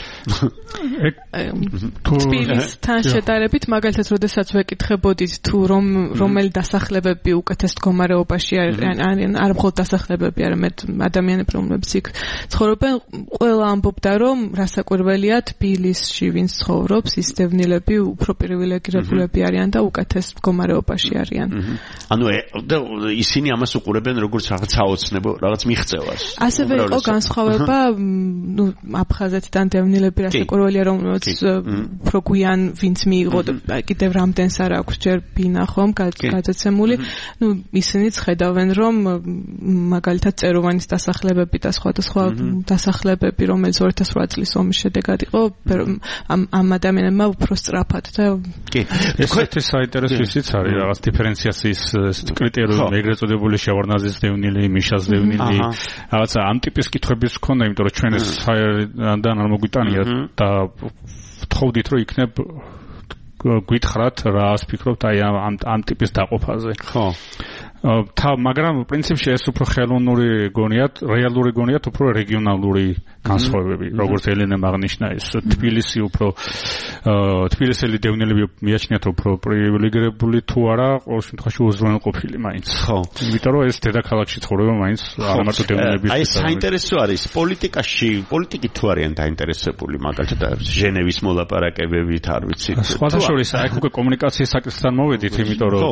თბილისთან შედარებით, მაგალითად, როდესაც ვეკითხებოდით თუ რომ რომელი დასახლებები უკეთეს მდგომარეობაში არიან, არა მხოლოდ დასახლებები, არამედ ადამიანები, რომლებიც იქ ცხოვრობენ, ყველა ამბობდა, რომ რასაკვირველია თბილისში ვინც ცხოვრობს, ის დევნილები უფრო პრივილეგირებულები არიან და უკეთეს მდგომარეობაში არიან. ანუ ისინი ამას უყურებენ როგორც რაღაც საოცნებო, რაღაც მიღწევას. ასევე იყო განსხვავება, ნუ აფხაზეთიდან დევნილები რასაკვირველია, რომელიც უფრო გვიან ვინც მიიღო და კიდევ რამდენს არ აქვს ჯერ ბინა ხომ გადაცემული. ნუ ისინიც ხედავენ, რომ მაგალითად წეროვანის დასახლებები და სხვადასხვა დასახლებები, რომელიც ორი ათას რვა წლის ომის შედეგად იყო, ამ ადამიანებმა უფრო სწრაფად და კი ესეთი საინტერესო ისიც არის რაღაც დიფერენციაციის კრიტერიუმი, ეგრეთ წოდებული შევარნაძის დევნილი, მიშას დევნილი, რაღაცა ამ ტიპის კითხვების ჰქონდა, იმიტომ რომ ჩვენ ეს საერთოდ არ მოგვიტანია და ვთხოვდით რომ იქნებ გვითხრათ რა ასფიქრობთ აი ამ ამ ტიპის დაყოფაზე. ხო. თა მაგრამ პრინციპში ეს უფრო ხელოვნური გონიათ, რეალური გონიათ, უფრო რეგიონალური განსხვავებები, როგორც ელენემ აღნიშნა, ეს თბილისი უფრო თბილისელი დევნილები მიაჩნიათ უფრო პრივილეგირებული თუ არა, ყოველ შემთხვევაში უზრუნველყოფილი მაინც. ხო. იმიტომ რომ ეს დედაქალაქში ცხოვრება მაინც არ მარტო დევნილების. აი საინტერესო არის პოლიტიკაში, პოლიტიკით თუ არიან დაინტერესებული, მაგალითად ჟენევის მოლაპარაკებებით, არ ვიცი. სხვათა შორის აი უკვე კომუნიკაციის საკითხთან მოვედით, იმიტომ რომ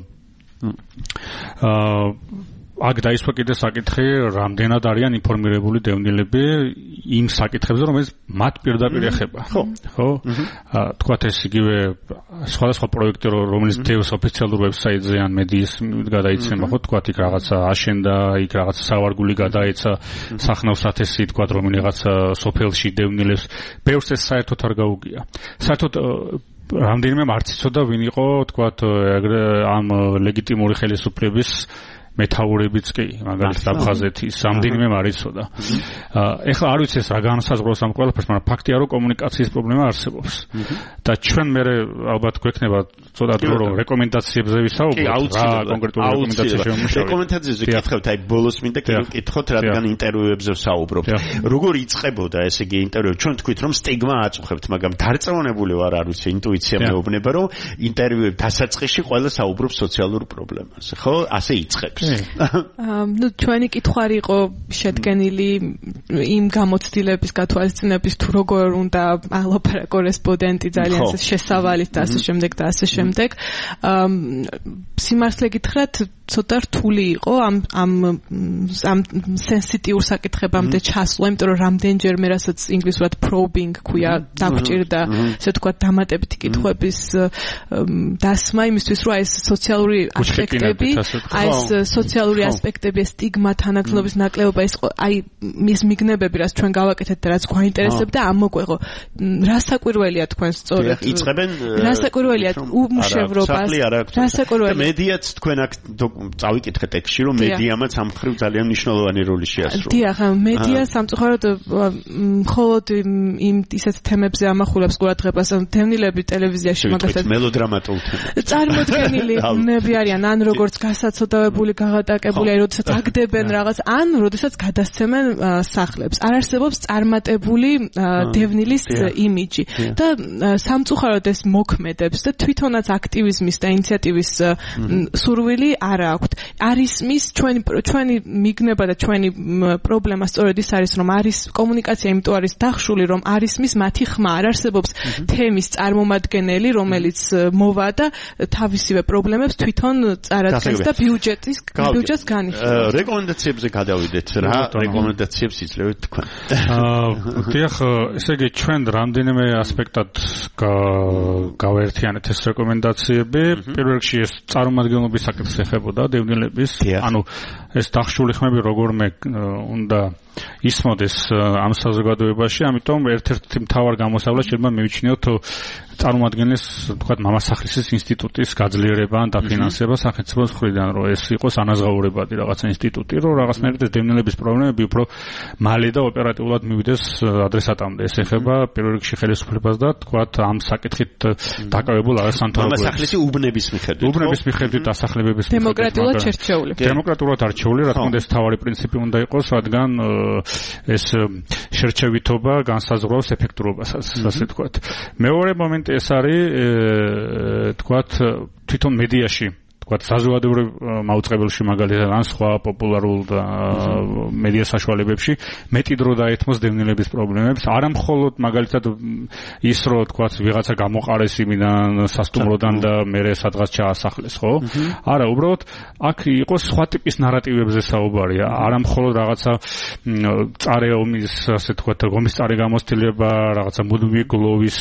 აა აქ დაისვა კიდე საკითხი, რამდენად არიან ინფორმირებული დევნილები იმ საკითხებზე, რომელიც მათ პირდაპირ ეხება. ხო. ხო? თქვათ ეს იგივე სხვადასხვა პროექტი, რომელიც თეოს ოფიციალურ ვებსაიტზე ან მედიის გადაიცემა, ხო, თქვათ იქ რაღაცა აშენდა, იქ რაღაცა სავარგული გადაეცა, სახნავს ათესი, თქვათ რომ რაღაცა სოფელში დევნილებს, ბევრს ეს საერთოდ არ გაუგია. საერთოდ რამდენიმე მარც იცოდა ვინ იყო, თქვათ, ამ ლეგიტიმური ხელისუფლების მეთაურებიც კი, მაგალითად აფხაზეთის რამდენიმე მარიცოდა. ეხლა არ ვიცი ეს რა განსაზღვროს ამ ყველაფერს, მაგრამ ფაქტია რომ კომუნიკაციის პრობლემა არსებობს. და ჩვენ მე ალბათ გვექნება ცოტა დრო რომ რეკომენდაციებზე ვისაუბროთ, რა კონკრეტული რეკომენდაცია შემოშალეთ. რეკომენდაციებზე გითხავთ, აი ბოლოს მინდა გითხოთ, რადგან ინტერვიუებზე ვსაუბრობთ. როგორ იწყებოდა ესე იგი ინტერვიუ? ჩვენ თქვით რომ სტიგმა აწუხებთ, მაგრამ დარწმუნებული ვარ, არ ვიცი, ინტუიცია მეუბნება რომ ინტერვიუების დასაწყისში ყველა საუბრობს სოციალურ პრობლემაზე, ხო? ასე იწყებს. ნუ ჩვენი კითხვარი იყო შედგენილი იმ გამოცდილების გათვალისწინების თუ როგორ უნდა ალაპარაკო რესპონდენტი ძალიან შესავალით და ასე შემდეგ და ასე შემდეგ. სიმართლე გითხრათ, ცოტა რთული იყო ამ ამ ამ სენსიტიურ საკითხებამდე ჩასვლა, იმიტომ რომ რამდენჯერმე რასაც ინგლისურად probing ქვია, დაგვჭირდა ესე თქვა დამატებითი კითხვების დასმა იმისთვის, რომ ეს სოციალური ასპექტები, აი ეს სოციალური ასპექტები, სტიგმა, თანაგრძნობის ნაკლებობა, ეს აი მის მიგნებები, რაც ჩვენ გავაკეთეთ და რაც გვაინტერესებდა, ამოგვეღო. რა საკვირველია თქვენ სწორედ? იწყებენ რა საკვირველია უმშევრობას? რა საკვირველია? მედიაც თქვენ აქ წავიკითხე ტექსტში, რომ მედიამაც ამ ხრივ ძალიან მნიშვნელოვანი როლი შეასრულა. დიახ, მედია სამწუხაროდ მხოლოდ იმ ისეთ თემებზე ამახვილებს ყურადღებას, დევნილები ტელევიზიაში მაგალითად მელოდრამატულ თემებზე. წარმოდგენილნები არიან, ან როგორც გასაცოდავებული, გაღატაკებული, აი როდესაც აგდებენ რაღაც, ან როდესაც გადასცემენ სახლებს. არ არსებობს წარმატებული დევნილის იმიჯი და სამწუხაროდ ეს მოქმედებს და თვითონაც აქტივიზმის და ინიციატივის სურვილი არ აქვთ. არის მის ჩვენი ჩვენი მიგნება და ჩვენი პრობლემა სწორედ ის არის, რომ არის კომუნიკაცია, იმიტომ არის დახშული, რომ არის მის მათი ხმა, არ არსებობს თემის წარმომადგენელი, რომელიც მოვა და თავისივე პრობლემებს თვითონ წარადგენს და ბიუჯეტის ბიუჯეტს განიხილავს. რეკომენდაციებზე გადავიდეთ, რა რეკომენდაციებს იძლევთ თქვენ? აა, დიახ, ესე იგი ჩვენ რამდენიმე ასპექტად გავაერთიანეთ ეს რეკომენდაციები. პირველ რიგში ეს წარმომადგენლობის საკითხს ეხებოდა დევნილების, ანუ ეს დახშული ხმები როგორმე უნდა ისმოდეს ამ საზოგადოებაში, ამიტომ ერთ-ერთი მთავარ გამოსავლად შეიძლება მივიჩნიოთ წარმომადგენლის, თქვათ, მამასახლისის ინსტიტუტის გაძლიერება ან დაფინანსება სახელმწიფოს მხრიდან, რომ ეს იყოს ანაზღაურებადი რაღაცა ინსტიტუტი, რომ რაღაცნაირად ეს დევნილების პრობლემები უფრო მალე და ოპერატიულად მივიდეს ადრესატამდე. ეს ეხება პირველ რიგში ხელისუფლებას და, თქვათ, ამ საკითხით დაკავებულ არასამთავრობო მამასახლისი უბნების მიხედვით. უბნების მიხედვით დასახლებების მიხედვით. დემოკრატიულად შერჩეული. დემოკრატიულად არჩეული, რა თქმა უნდა, ეს თავარი პრინციპი უნდა იყოს, რადგან ეს შერჩევითობა განსაზღვრავს ეფექტურობასაც, ასე თქვათ. მეორე მომენტი ეს არის, თქვათ, თვითონ მედიაში, თქვათ, საზოგადოებრივ მაუწყებელში მაგალითად ან სხვა პოპულარულ და მედია საშუალებებში მეტი დრო დაეთმოს დევნილების პრობლემებს, არა მხოლოდ მაგალითად ის, რომ თქვათ, ვიღაცა გამოყარეს იმიდან სასტუმროდან და მერე სადღაც ჩაასახლეს, ხო? არა, უბრალოდ აქ იყოს სხვა ტიპის ნარატივებზე საუბარი, არა მხოლოდ რაღაცა წარე ომის, ასე თქვათ, ომის წარე გამოცდილება, რაღაცა მუდმივი გლოვის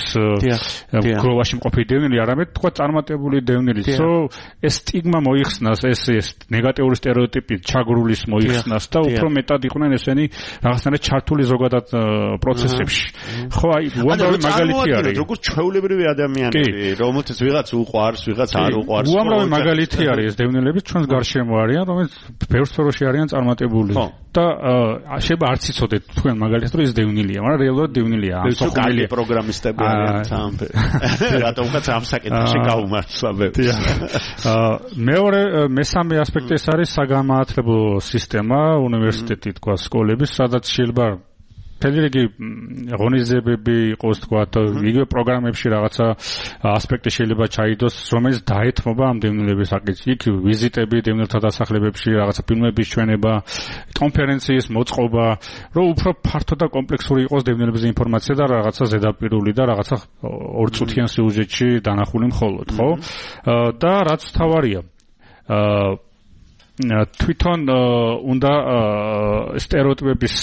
გლოვაში მყოფი დევნილი, არამედ თქვათ, წარმატებული დევნილი. So ეს სტიგმა მოიხსნას, ეს ეს ნეგატიური სტერეოტიპი ჩაგრულის მოიხსნას და უფრო მეტად იყვნენ ესენი რაღაცნაირად ჩართული ზოგადად პროცესებში. ხო, აი, უამრავი მაგალითი არის. როგორც ჩვეულებრივი ადამიანები, რომელთაც ვიღაც უყვარს, ვიღაც არ უყვარს. უამრავი მაგალითი არის ეს დევნილების ჩვენს გარშემო არიან, რომელიც ბევრ სფეროში არიან წარმატებული. და შეიძლება არც იცოდეთ თქვენ მაგალითად, რომ ეს დევნილია, მაგრამ რეალურად დევნილია. ამ სოხუმელი პროგრამისტები არიან თამბე. რატომღაც ამ საკითხში გაუმართლა ბევრს. აა მეორე მესამე ასპექტი ეს არის საგამაათლებლო სისტემა, უნივერსიტეტი, თქვა, სკოლების, სადაც შეიძლება მთელი რიგი ღონისძიებები იყოს, თქვა, იგივე პროგრამებში რაღაცა ასპექტი შეიძლება ჩაიდოს, რომელიც დაეთმობა ამ დევნილების საკითხს. იქ ვიზიტები დევნილთა დასახლებებში, რაღაცა ფილმების ჩვენება, კონფერენციის მოწყობა, რომ უფრო ფართო და კომპლექსური იყოს დევნილების ინფორმაცია და რაღაცა ზედაპირული და რაღაცა ორწუთიან სიუჟეტში დანახული მხოლოდ, ხო? და რაც თავარია, აა თვითონ უნდა სტერეოტიპების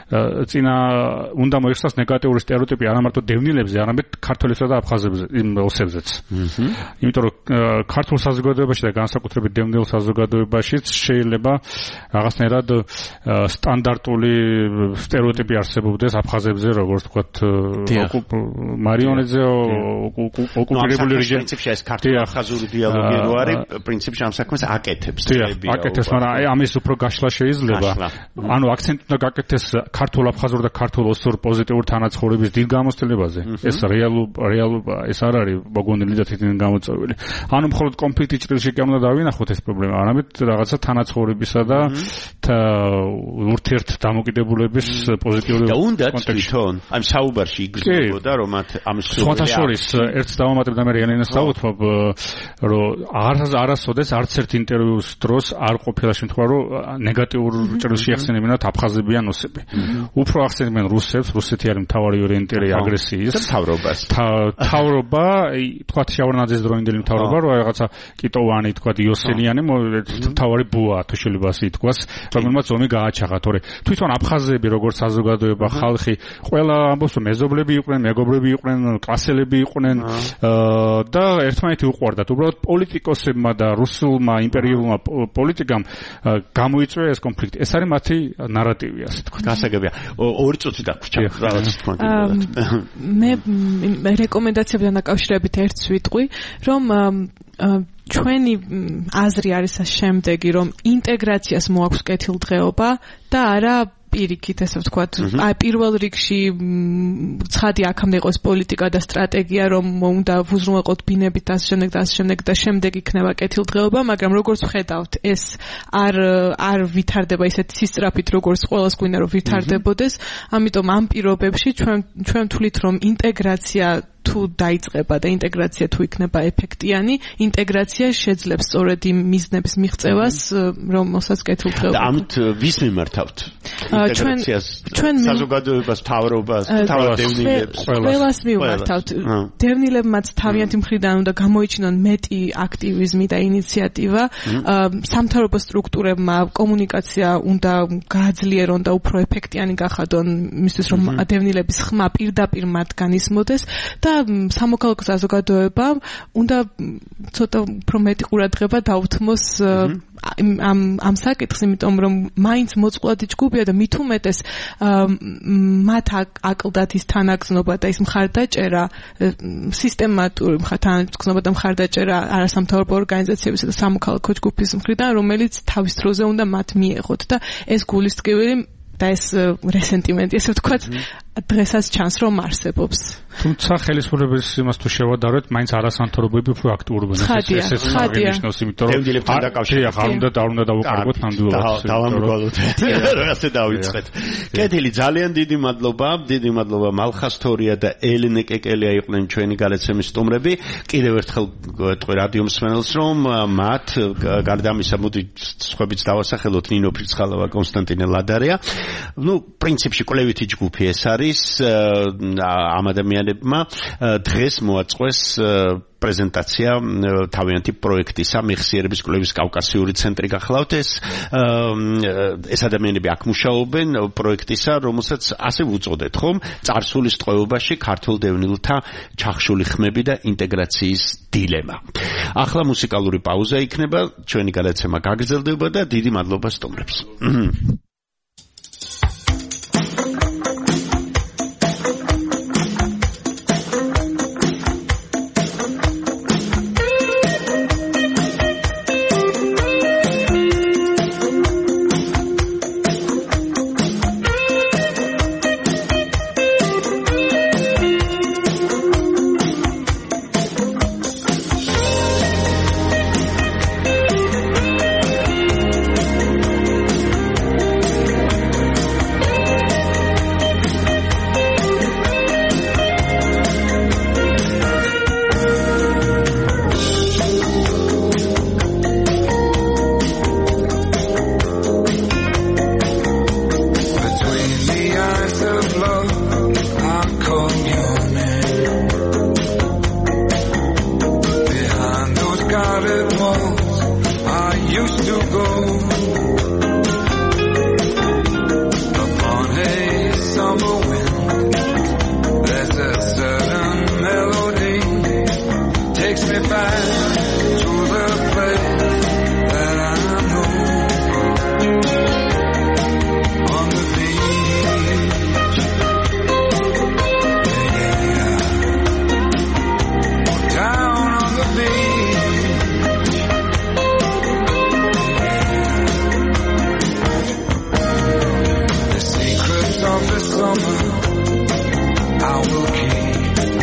წინა უნდა მოიხსნას ნეგატიური სტერეოტიპი არა მარტო დევნილებზე, არამედ ქართველებსა და აფხაზებზე, იმ ოსებზეც. იმიტომ რომ ქართულ საზოგადოებაში და განსაკუთრებით დევნილ საზოგადოებაშიც შეიძლება რაღაცნაირად სტანდარტული სტერეოტიპი არსებობდეს აფხაზებზე, როგორც ვთქვათ, მარიონეტზე ოკუპირებული რეგიონი. პრინციპში ეს ქართულ-აფხაზური დიალოგი რო არის, პრინციპში ამ საქმეს აკეთებს. აკეთებს, მაგრამ ამის უფრო გაშლა შეიძლება. ანუ აქცენტი უნდა გაკეთდეს ქართულ-აფხაზურ და ქართულ-ოსურ პოზიტიური თანაცხოვრების დიდ გამოცდილებაზე. ეს რეალურ რეალობა ეს არ არის მოგონილი და თვითონ გამოწვეული. ანუ მხოლოდ კონფლიქტის ჭრილში კი უნდა დავინახოთ ეს პრობლემა, არამედ რაღაცა თანაცხოვრებისა და ურთიერთ დამოკიდებულების პოზიტიური და უნდა თვითონ ამ საუბარში იგრძნობოდა რომ მათ ამ სხვათა შორის ერთს დავამატებ და მე რიანინას დავუთმობ რომ არასოდეს არც ერთ ინტერვიუს დროს არ ყოფილა შემთხვევა რომ ნეგატიურ ჭრილში ახსენებინათ აფხაზები ან ოსები. უფრო ახსენებენ რუსებს, რუსეთი არის მთავარი ორიენტირი აგრესიის თავრობას. თავრობა, თქვათ შავრნაძის დროინდელი მთავრობა, რომ რაღაცა კიტოვანი, თქვათ იოსელიანი მთავარი ბუა თუ შეიძლება ასე ითქვას, რომელმაც ომი გააჩაღა, თორე თვითონ აფხაზები როგორც საზოგადოება, ხალხი, ყველა ამბობს რომ მეზობლები იყვნენ, მეგობრები იყვნენ, კლასელები იყვნენ და ერთმანეთი უყვარდათ. უბრალოდ პოლიტიკოსებმა და რუსულმა იმპერიულმა პოლიტიკამ გამოიწვია ეს კონფლიქტი. ეს არის მათი ნარატივი, ასე თქვა. გასაგებია. ორი წუთი დაგვრჩა. რაღაც თქვა. მე რეკომენდაციებთან დაკავშირებით ერთს ვიტყვი, რომ ჩვენი აზრი არის შემდეგი, რომ ინტეგრაციას მოაქვს კეთილდღეობა და არა პირიქით, ესე ვთქვათ, აი პირველ რიგში ცხადი აქამდე იყოს პოლიტიკა და სტრატეგია, რომ უნდა ვუზრუნველყოთ ბინებით და ასე შემდეგ და ასე შემდეგ და შემდეგ იქნება კეთილდღეობა, მაგრამ როგორც ვხედავთ, ეს არ არ ვითარდება ისეთ სისწრაფით, როგორც ყველას გვინდა რომ ვითარდებოდეს, ამიტომ ამ პირობებში ჩვენ ჩვენ თვლით, რომ ინტეგრაცია თუ დაიწყება და ინტეგრაცია თუ იქნება ეფექტიანი, ინტეგრაცია შეძლებს სწორედ იმ მიზნების მიღწევას, რომელსაც კეთილდღეობა. და ამით ვის მიმართავთ? ინტეგრაციას, საზოგადოებას, მთავრობას, თავდევნილებს, ყველას მიმართავთ. დევნილებმაც თავიანთი მხრიდან უნდა გამოიჩინონ მეტი აქტივიზმი და ინიციატივა, სამთავრობო სტრუქტურებმა კომუნიკაცია უნდა გააძლიერონ და უფრო ეფექტიანი გახადონ, მისთვის რომ დევნილების ხმა პირდაპირ მათგან ისმოდეს და სამოქალაქო საზოგადოება უნდა ცოტა უფრო მეტი ყურადღება დაუთმოს ამ ამ საკითხს, იმიტომ რომ მაინც მოწყვლადი ჯგუფია და მით უმეტეს მათ აკლდათ ის თანაგზნობა და ის მხარდაჭერა, სისტემატური თანაგზნობა და მხარდაჭერა არასამთავრობო ორგანიზაციებისა და სამოქალაქო ჯგუფის მხრიდან, რომელიც თავის დროზე უნდა მათ მიეღოთ და ეს გულისწყივი და ეს რესენტიმენტი, ესე ვთქვათ, დღესაც ჩანს რომ არსებობს. თუმცა ხელისუფლების იმას თუ შევადაროთ, მაინც არასამთავრობოები უფრო აქტიურობენ. ეს ეს აღნიშნავს, იმიტომ რომ დევნილებთან დაკავშირებით არ უნდა არ უნდა დავუკარგოთ ნამდვილად. დავამბობთ. ასე დავიწყეთ. კეთილი, ძალიან დიდი მადლობა, დიდი მადლობა მალხას თორია და ელენე კეკელია იყვნენ ჩვენი გადაცემის სტუმრები. კიდევ ერთხელ გეტყვი რადიო მსმენელს, რომ მათ გარდა ამისა, მოდი სხვაებიც დავასახელოთ, ნინო ფრიცხალავა, კონსტანტინე ლადარია. ნუ პრინციპში კვლევითი ჯგუფი ეს არის ამ ადამიანებმა დღეს მოაწყვეს პრეზენტაცია თავიანთი პროექტისა მეხსიერების კვლევის კავკასიური ცენტრი გახლავთ ეს ეს ადამიანები აქ მუშაობენ პროექტისა რომელსაც ასე ვუწოდეთ ხომ წარსულის ტყვეობაში ქართულ დევნილთა ჩახშული ხმები და ინტეგრაციის დილემა. ახლა მუსიკალური პაუზა იქნება, ჩვენი გადაცემა გაგრძელდება და დიდი მადლობა სტუმრებს. Upon hay certain melody takes me back to the place that I know. On the beach, yeah, down on the beach, yeah. The secrets of the summer I will keep.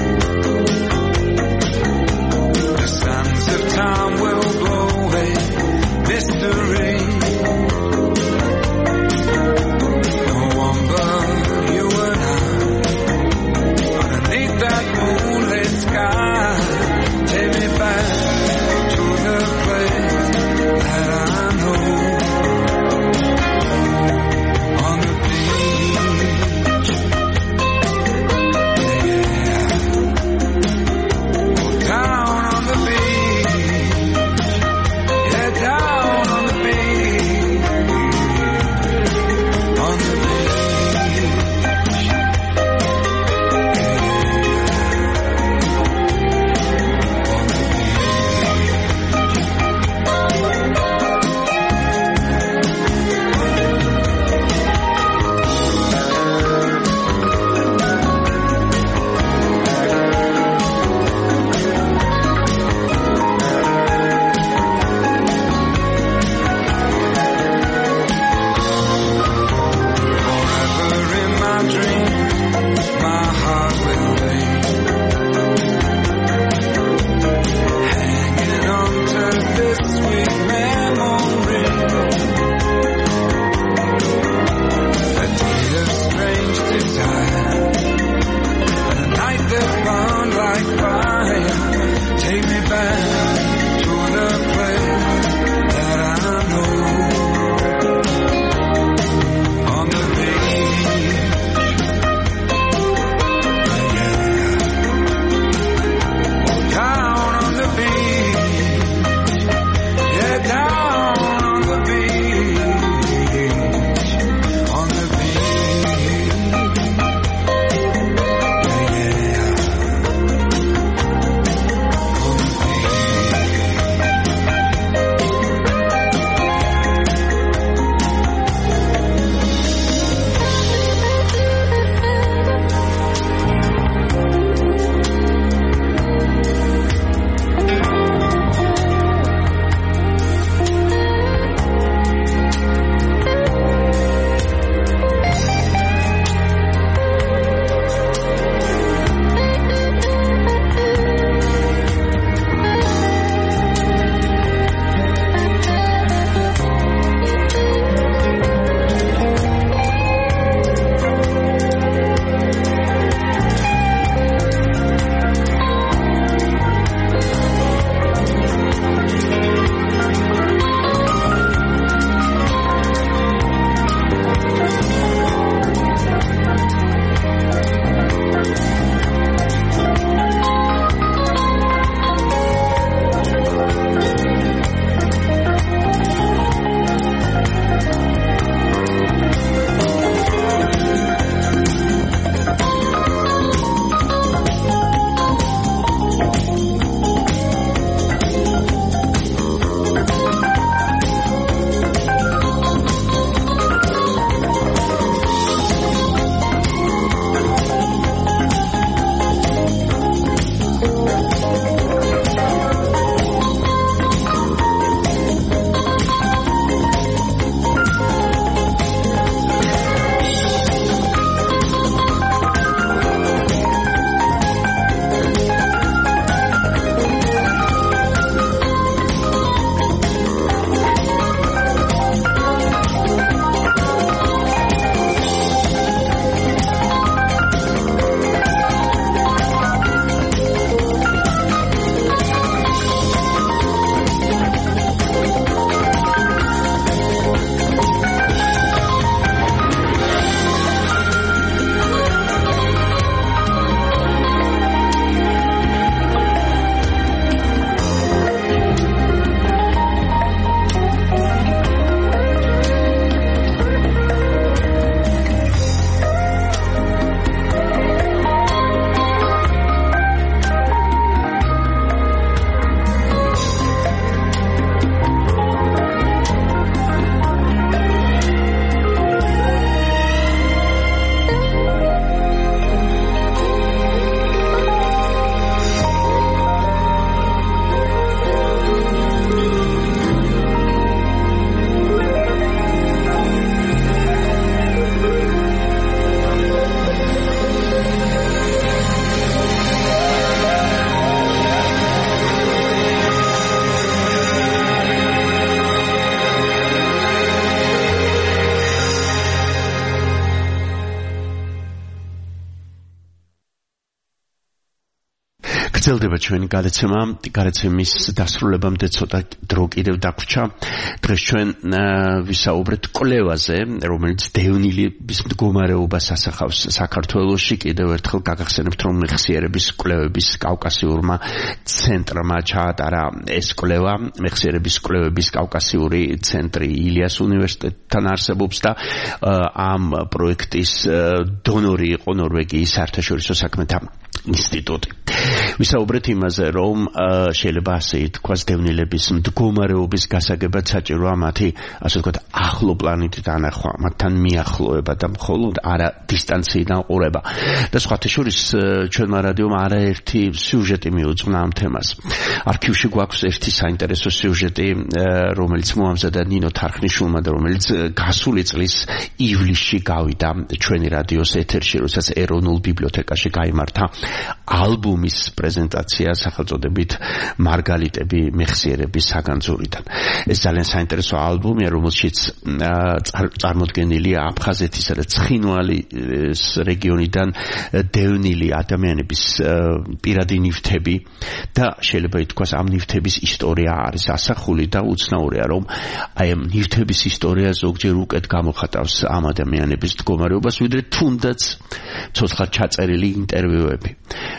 გრძელდება ჩვენი გადაცემა, გადაცემის დასრულებამდე ცოტა დრო კიდევ დაგვრჩა. დღეს ჩვენ ვისაუბრეთ კვლევაზე, რომელიც დევნილების მდგომარეობას ასახავს საქართველოში. კიდევ ერთხელ გაგახსენებთ, რომ მეხსიერების კვლევების კავკასიურმა ცენტრმა ჩაატარა ეს კვლევა. მეხსიერების კვლევების კავკასიური ცენტრი ილიას უნივერსიტეტთან არსებობს და ამ პროექტის დონორი იყო ნორვეგიის საერთაშორისო საქმეთა ინსტიტუტი. ვისაუბრეთ იმაზე, რომ შეიძლება ასე ითქვას, დევნილების მდგომარეობის გასაგებად საჭიროა მათი, ასე ვთქვათ, ახლო პლანეტით ანახვა, მათთან მიახლოება და მხოლოდ არა დისტანციიდან ყურება. და სხვათა შორის ჩვენმა რადიომ არაერთი სიუჟეტი მიუძღვნა ამ თემას. არქივში გვაქვს ერთი საინტერესო სიუჟეტი, რომელიც მოამზადა ნინო თარხნიშვილმა და რომელიც გასული წლის ივლისში გავიდა ჩვენი რადიოს ეთერში, როდესაც ეროვნულ ბიბლიოთეკაში გაიმართა ალბომის პრეზენტაცია სახელწოდებით მარგალიტები მეხსიერების საგანძურიდან. ეს ძალიან საინტერესო ალბომია, რომელშიც წარმოდგენილია აფხაზეთისა და ცხინვალის რეგიონიდან დევნილი ადამიანების პირადი ნივთები და შეიძლება ითქვას ამ ნივთების ისტორია არის ასახული და უცნაურია, რომ აი ამ ნივთების ისტორია ზოგჯერ უკეთ გამოხატავს ამ ადამიანების მდგომარეობას, ვიდრე თუნდაც ცოცხლად ჩაწერილი ინტერვიუები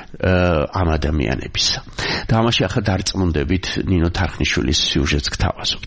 ამ ადამიანებისა. და ამაში ახლა დარწმუნდებით ნინო თარხნიშვილის სიუჟეტს გთავაზობთ.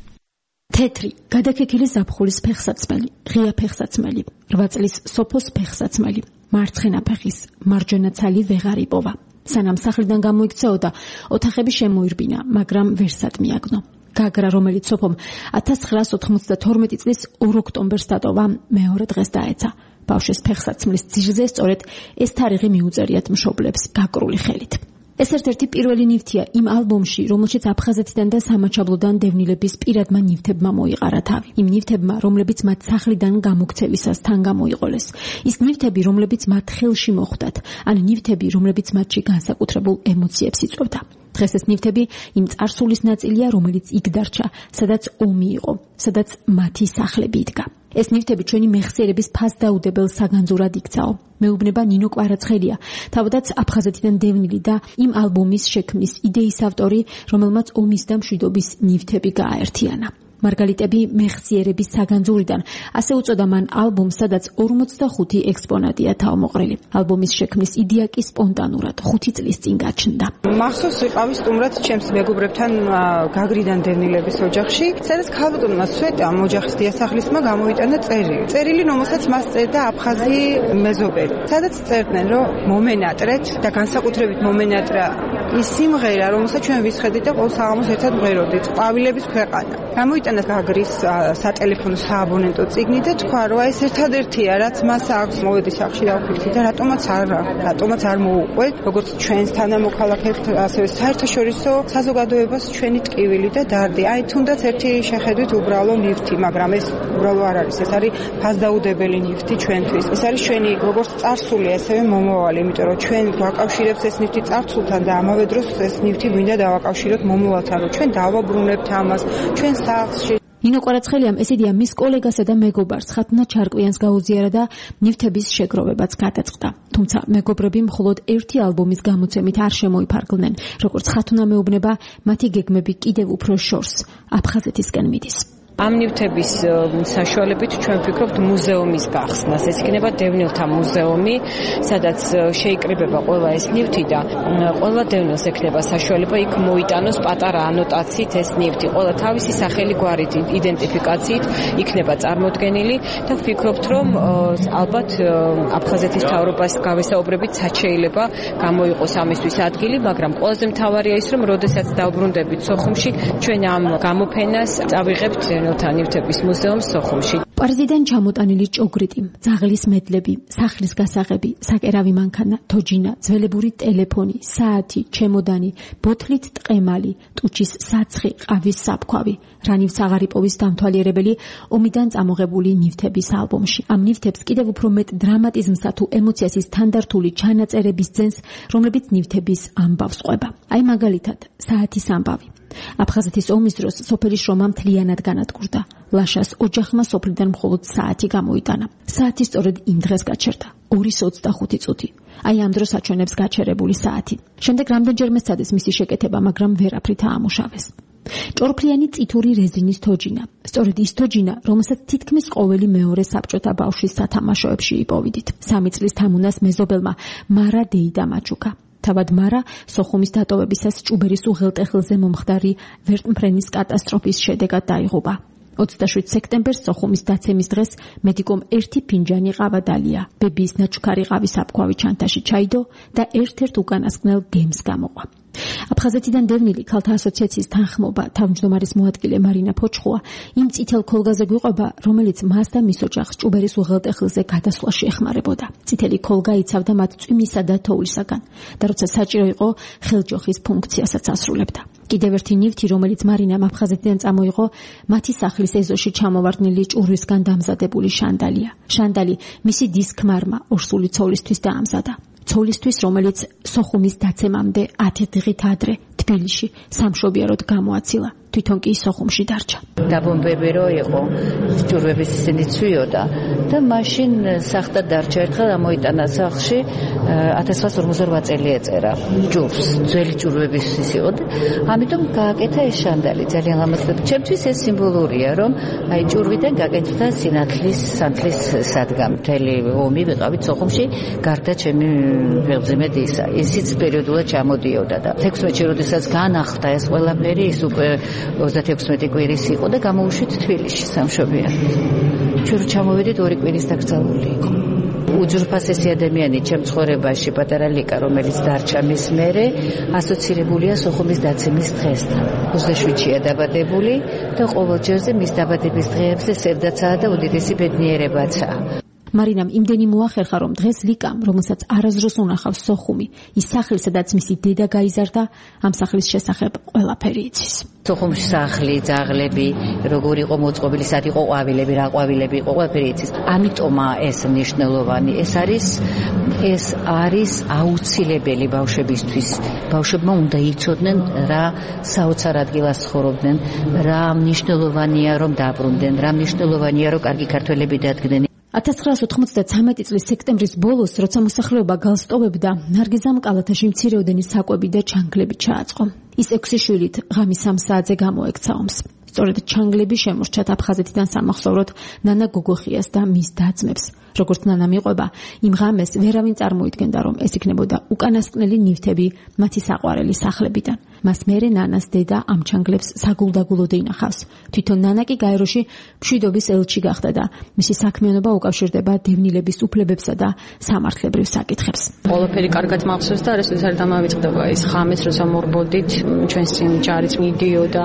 თეთრი, გადაკეკილი ზაფხულის ფეხსაცმელი, ღია ფეხსაცმელი, რვა წლის სოფოს ფეხსაცმელი, მარცხენა ფეხის, მარჯვენა ცალი ვეღარ იპოვა. სანამ სახლიდან გამოიქცეოდა, ოთახები შემოირბინა, მაგრამ ვერსად მიაგნო. გაგრა, რომელიც სოფომ ათას ცხრაას ოთხმოცდათორმეტი წლის ორ ოქტომბერს დატოვა, მეორე დღეს დაეცა. ბავშვის ფეხსაცმლის ძირზე სწორედ ეს თარიღი მიუწერიათ მშობლებს გაკრული ხელით. ეს ერთ-ერთი პირველი ნივთია იმ ალბომში, რომელშიც აფხაზეთიდან და სამაჩაბლოდან დევნილების პირადმა ნივთებმა მოიყარა თავი. იმ ნივთებმა, რომლებიც მათ სახლიდან გამოქცევისას თან გამოიყოლეს. ის ნივთები, რომლებიც მათ ხელში მოხვდათ, ან ნივთები, რომლებიც მათში განსაკუთრებულ ემოციებს იწვევდა. დღეს ეს ნივთები იმ წარსულის ნაწილია, რომელიც იქ დარჩა, სადაც ომი იყო, სადაც მათი სახლები იდგა. ეს ნივთები ჩვენი მეხსიერების ფასდაუდებელ საგანძურად იქცაო. მეუბნება ნინო კვარაცხელია, თავადაც აფხაზეთიდან დევნილი და იმ ალბომის შექმნის იდეის ავტორი, რომელმაც ომის და მშვიდობის ნივთები გააერთიანა. მარგალიტები მეხსიერების საგანძურიდან, ასე უწოდა მან ალბომს, სადაც ორმოცდახუთი ექსპონატია თავმოყრილი. ალბომის შექმნის იდეა კი სპონტანურად ხუთი წლის წინ გაჩნდა. მახსოვს ვიყავი სტუმრად ჩემს მეგობრებთან გაგრიდან დევნილების ოჯახში, სადაც ქალბატონმა სვეტამ ოჯახის დიასახლისმა გამოიტანა წერილი. წერილი, რომელსაც მას წერდა აფხაზი მეზობელი. სადაც წერდნენ, რომ მომენატრეთ და განსაკუთრებით მომენატრა ის სიმღერა, რომელსაც ჩვენ ვისხედით და ყოველ საღამოს ერთად მღეროდით, ყვავილების ქვეყანა. გამოიტანა გაგრის სატელეფონო სააბონენტო წიგნი და თქვა, რომ ეს ერთადერთია, რაც მას აქვს. მოვედი სახლში და ვფიქრდი და რატომაც არ რატომაც არ მოუყვეთ, როგორც ჩვენს თანამოქალაქეებს, ასევე საერთაშორისო საზოგადოებას ჩვენი ტკივილი და დარდი. აი თუნდაც ერთი შეხედვით უბრალო ნივთი, მაგრამ ეს უბრალო არ არის, ეს არის ფასდაუდებელი ნივთი ჩვენთვის. ეს არის ჩვენი როგორც წარსული, ასევე მომავალი, იმიტომ რომ ჩვენ გვაკავშირებს ეს ნივთი წარსულთან და ამავე დროს ეს ნივთი გვინდა დავაკავშიროთ მომავალთან, რომ ჩვენ დავაბრუნებთ ამას, ჩვენ სახლში. ნინო კვარაცხელიამ ეს იდეა მის კოლეგასა და მეგობარს ხათუნა ჩარკვიანს გაუზიარა და ნივთების შეგროვებაც გადაწყდა. თუმცა მეგობრები მხოლოდ ერთი ალბომის გამოცემით არ შემოიფარგლნენ. როგორც ხათუნა მეუბნება, მათი გეგმები კიდევ უფრო შორს აფხაზეთისკენ მიდის. ამ ნივთების საშუალებით ჩვენ ვფიქრობთ მუზეუმის გახსნას. ეს იქნება დევნილთა მუზეუმი, სადაც შეიკრიბება ყველა ეს ნივთი და ყველა დევნილს ექნება საშუალება იქ მოიტანოს პატარა ანოტაციით ეს ნივთი. ყველა თავისი სახელი გვარით იდენტიფიკაციით იქნება წარმოდგენილი და ვფიქრობთ, რომ ალბათ აფხაზეთის მთავრობას გავესაუბრებით საჩეილება გამოიყოს ამისთვის ადგილი, მაგრამ ყველაზე მთავარია ის, რომ როდესაც დავბრუნდებით სოხუმში, ჩვენ ამ გამოფენას წავიღებთ ნივთების მუზეუმს სოხუმში. პარიზიდან ჩამოტანილი ჭოგრიტი, ძაღლის მედლები, სახლის გასაღები, საკერავი მანქანა, თოჯინა, ძველებური ტელეფონი, საათი, ჩემოდანი, ბოთლით ტყემალი, ტუჩის საცხი, ყავის საფქვავი, რანივ საღარიპოვის დამთვალიერებელი ომიდან წამოღებული ნივთების ალბომში. ამ ნივთებს კიდევ უფრო მეტ დრამატიზმსა თუ ემოციას ის თანდართული ჩანაწერების ძენს, რომლებიც ნივთების ამბავს ყვება. აი მაგალითად, საათის ამბავი. აფხაზეთის ომის დროს სოფელი შრომა მთლიანად განადგურდა. ლაშას ოჯახმა სოფლიდან მხოლოდ საათი გამოიტანა. საათი სწორედ იმ დღეს გაჩერდა. ორი ოცდახუთი წუთი. აი ამ დროს აჩვენებს გაჩერებული საათი. შემდეგ რამდენჯერმე სცადეს მისი შეკეთება, მაგრამ ვერაფრით აამუშავეს. ჭორფლიანი წითური რეზინის თოჯინა. სწორედ ის თოჯინა, რომელსაც თითქმის ყოველი მეორე საბჭოთა ბავშვის სათამაშოებში იპოვიდით. სამი წლის თამუნას მეზობელმა მარა დეიდა მაჩუკა. თავად მარა სოხუმის დატოვებისას ჭუბერის უღელტეხილზე მომხდარი ვერტმფრენის კატასტროფის შედეგად დაიღუპა. ოცდაშვიდ სექტემბერს სოხუმის დაცემის დღეს მედიკომ ერთი ფინჯანი ყავა დალია. ბებიის ნაჩუქარი ყავის აფქვავი ჩანთაში ჩაიდო და ერთ-ერთ უკანასკნელ გემს გამოყვა. აფხაზეთიდან დევნილი ქალთა ასოციაციის თანხმობა თავმჯდომარის მოადგილე მარინა ფოჩხუა იმ წითელ ქოლგაზე გვიყვება, რომელიც მას და მის ოჯახს ჭუბერის უღელტეხილზე გადასვლაში ეხმარებოდა. წითელი ქოლგა იცავდა მათ წვიმისა და თოვლისაგან და როცა საჭირო იყო, ხელჯოხის ფუნქციასაც ასრულებდა. კიდევ ერთი ნივთი, რომელიც მარინამ აფხაზეთიდან წამოიღო, მათი სახლის ეზოში ჩამოვარდნილი ჭურვისგან დამზადებული შანდალია. შანდალი მისი დის ქმარმა ორსული ცოლისთვის დაამზადა. ცოლისთვის, რომელიც სოხუმის დაცემამდე ათი დღით ადრე თბილისში სამშობიაროდ გამოაცილა. თვითონ კი სოხუმში დარჩა. დაბომბები რო იყო, ჭურვების ისინი ცვიოდა და მაშინ სახტა დარჩა. ერთხელ ამოიტანა სახლში ათას ცხრაასი ორმოცდაორბა წელი ეწერა ჭურვს, ძველი ჭურვების ის იყო. ამიტომ გააკეთა ეს შანდალი. ძალიან ლამაზად. ჩემთვის ეს სიმბოლურია, რომ აი ჭურვიდან გაკეთდა სინათლის, სანთლის სადგამ. მთელი ომი ვიყავით სოხუმში, გარდა ჩემი მეგზიმედ ისა. ისიც პერიოდულად ჩამოდიოდა და თექვსმეტში როდესაც განახლდა ეს ყველაფერი, ის უკვე ოცდათექვსმეტი კვირის იყო და გამოუშვით თბილისში სამშობიაროდ. ჩვენ ჩამოვედით ორი კვირის დაკრძალული იყო. უძვირფასესი ადამიანი ჩემ ცხოვრებაში პატარა ლიკა, რომელიც დარჩა მის მერე, ასოცირებულია სოხუმის დაცემის დღესთან. ოცდაშვიდშია დაბადებული და ყოველ ჯერზე მის დაბადების დღეებზე სევდაცაა და უდიდესი ბედნიერებაცაა. მარინამ იმდენი მოახერხა, რომ დღეს ლიკამ, რომელსაც არასდროს უნახავს სოხუმი, ის სახლი, სადაც მისი დედა გაიზარდა, ამ სახლის შესახებ ყველაფერი იცის. სოხუმში სახლი, ძაღლები, როგორ იყო მოწყობილი, სად იყო ყვავილები, რა ყვავილები იყო, ყველაფერი იცის. ამიტომაა ეს მნიშვნელოვანი. ეს არის ეს არის აუცილებელი ბავშვებისთვის. ბავშვებმა უნდა იცოდნენ, რა საოცარ ადგილას ცხოვრობდნენ, რა მნიშვნელოვანია რომ დაბრუნდნენ, რა მნიშვნელოვანია რომ კარგი ქართველები დადგნენ. ათას ცხრაასი ოთხმოცდათრამეტი წლის სექტემბრის ბოლოს, როცა მოსახლეობა გალსტოვებდა, ნარგიზამ კალათაში მცირეოდენი საკვები და ჩანგლები ჩააწყო. ის ექვსი შვილით ღამის სამ საათზე გამოექცა ომს. სწორედ ჩანგლები შემორჩათ აფხაზეთიდან სამახსოვროდ ნანა გოგოხიას და მის და-ძმებს. როგორც ნანა მიყვება, იმ ღამეს ვერავინ წარმოიდგენდა, რომ ეს იქნებოდა უკანასკნელი ნივთები მათი საყვარელი სახლებიდან. მას მერე ნანას დედა ამ ჩანგლებს საგულდაგულოდ ინახავს. თვითონ ნანა კი გაეროში მშვიდობის ელჩი გახდა და მისი საქმიანობა უკავშირდება დევნილების უფლებებსა და სამართლებრივ საკითხებს. ყველაფერი კარგად მახსოვს და არის ეს დამავიწყდება ის ღამეს, როცა მორბოდით ჩვენს წინ ჯარიც მიდიოდა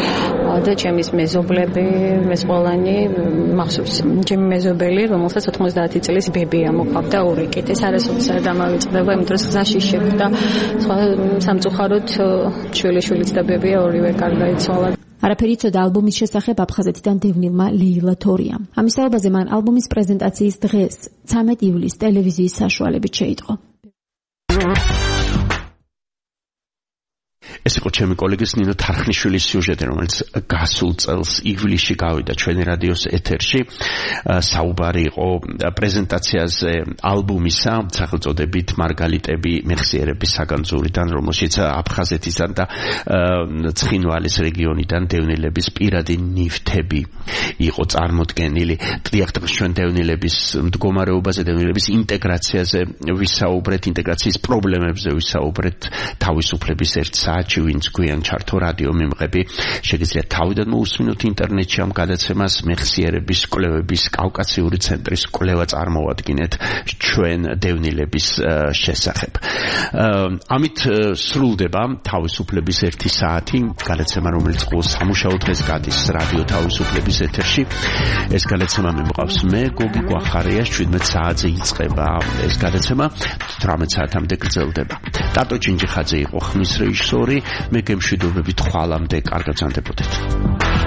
და ჩემის მეზობლები, ეს ყველანი მახსოვს. ჩემი მეზობელი, რომელსაც ოცდაათი წლის ბებია მოყავდა ორი კით. ეს არასოდეს არ დამავიწყდება, იმ დროს გზაში შეხვდა სხვა სამწუხაროდ შვილიშვილიც და ბებია ორივე გარდაიცვალა. არაფერი იცოდა ალბომის შესახებ აფხაზეთიდან დევნილმა ლეილა თორიამ. ამის საუბაზე მან ალბომის პრეზენტაციის დღეს, ცამეტ ივლისს ტელევიზიის საშუალებით შეიტყო. ეს იყო ჩემი კოლეგის ნინო თარხნიშვილის სიუჟეტი, რომელიც გასულ წელს ივლისში გავიდა ჩვენი რადიოს ეთერში. საუბარი იყო პრეზენტაციაზე ალბომისა, სახელწოდებით მარგალიტები მეხსიერების საგანძურიდან, რომელშიც აფხაზეთიდან და ცხინვალის რეგიონიდან დევნილების პირადი ნივთები იყო წარმოდგენილი. დიახტოს ჩვენ დევნილების მდგომარეობაზე, დევნილების ინტეგრაციაზე ვისაუბრეთ, ინტეგრაციის პრობლემებზე ვისაუბრეთ თავისუფლების ერთ საათში, ვინც გვიან ჩართო რადიო მიმღები შეგიძლიათ თავიდან მოусმინოთ ინტერნეტში ამ გადაცემას, მეხსიერების კვლევების კავკასიური ცენტრის კვლევა წარმოვადგინეთ ჩვენ დევნილების შესახებ. ამით სრულდება თავისუფლების ერთი საათი, გადაცემა, რომელიც ყოველ სამუშაო დღეს გადის რადიო თავისუფლების ეთერში. ეს გადაცემა მიმყავს მე, გოგი გვახარიას, შვიდმეტ საათზე იწყება ეს გადაცემა, თვრამეტ საათამდე გრძელდება. ტატო ჭინჯიხაძე იყო ხმის რეჟისორი. მე გემშვიდობებით ხვალამდე კარგად ზანდებოდეთ.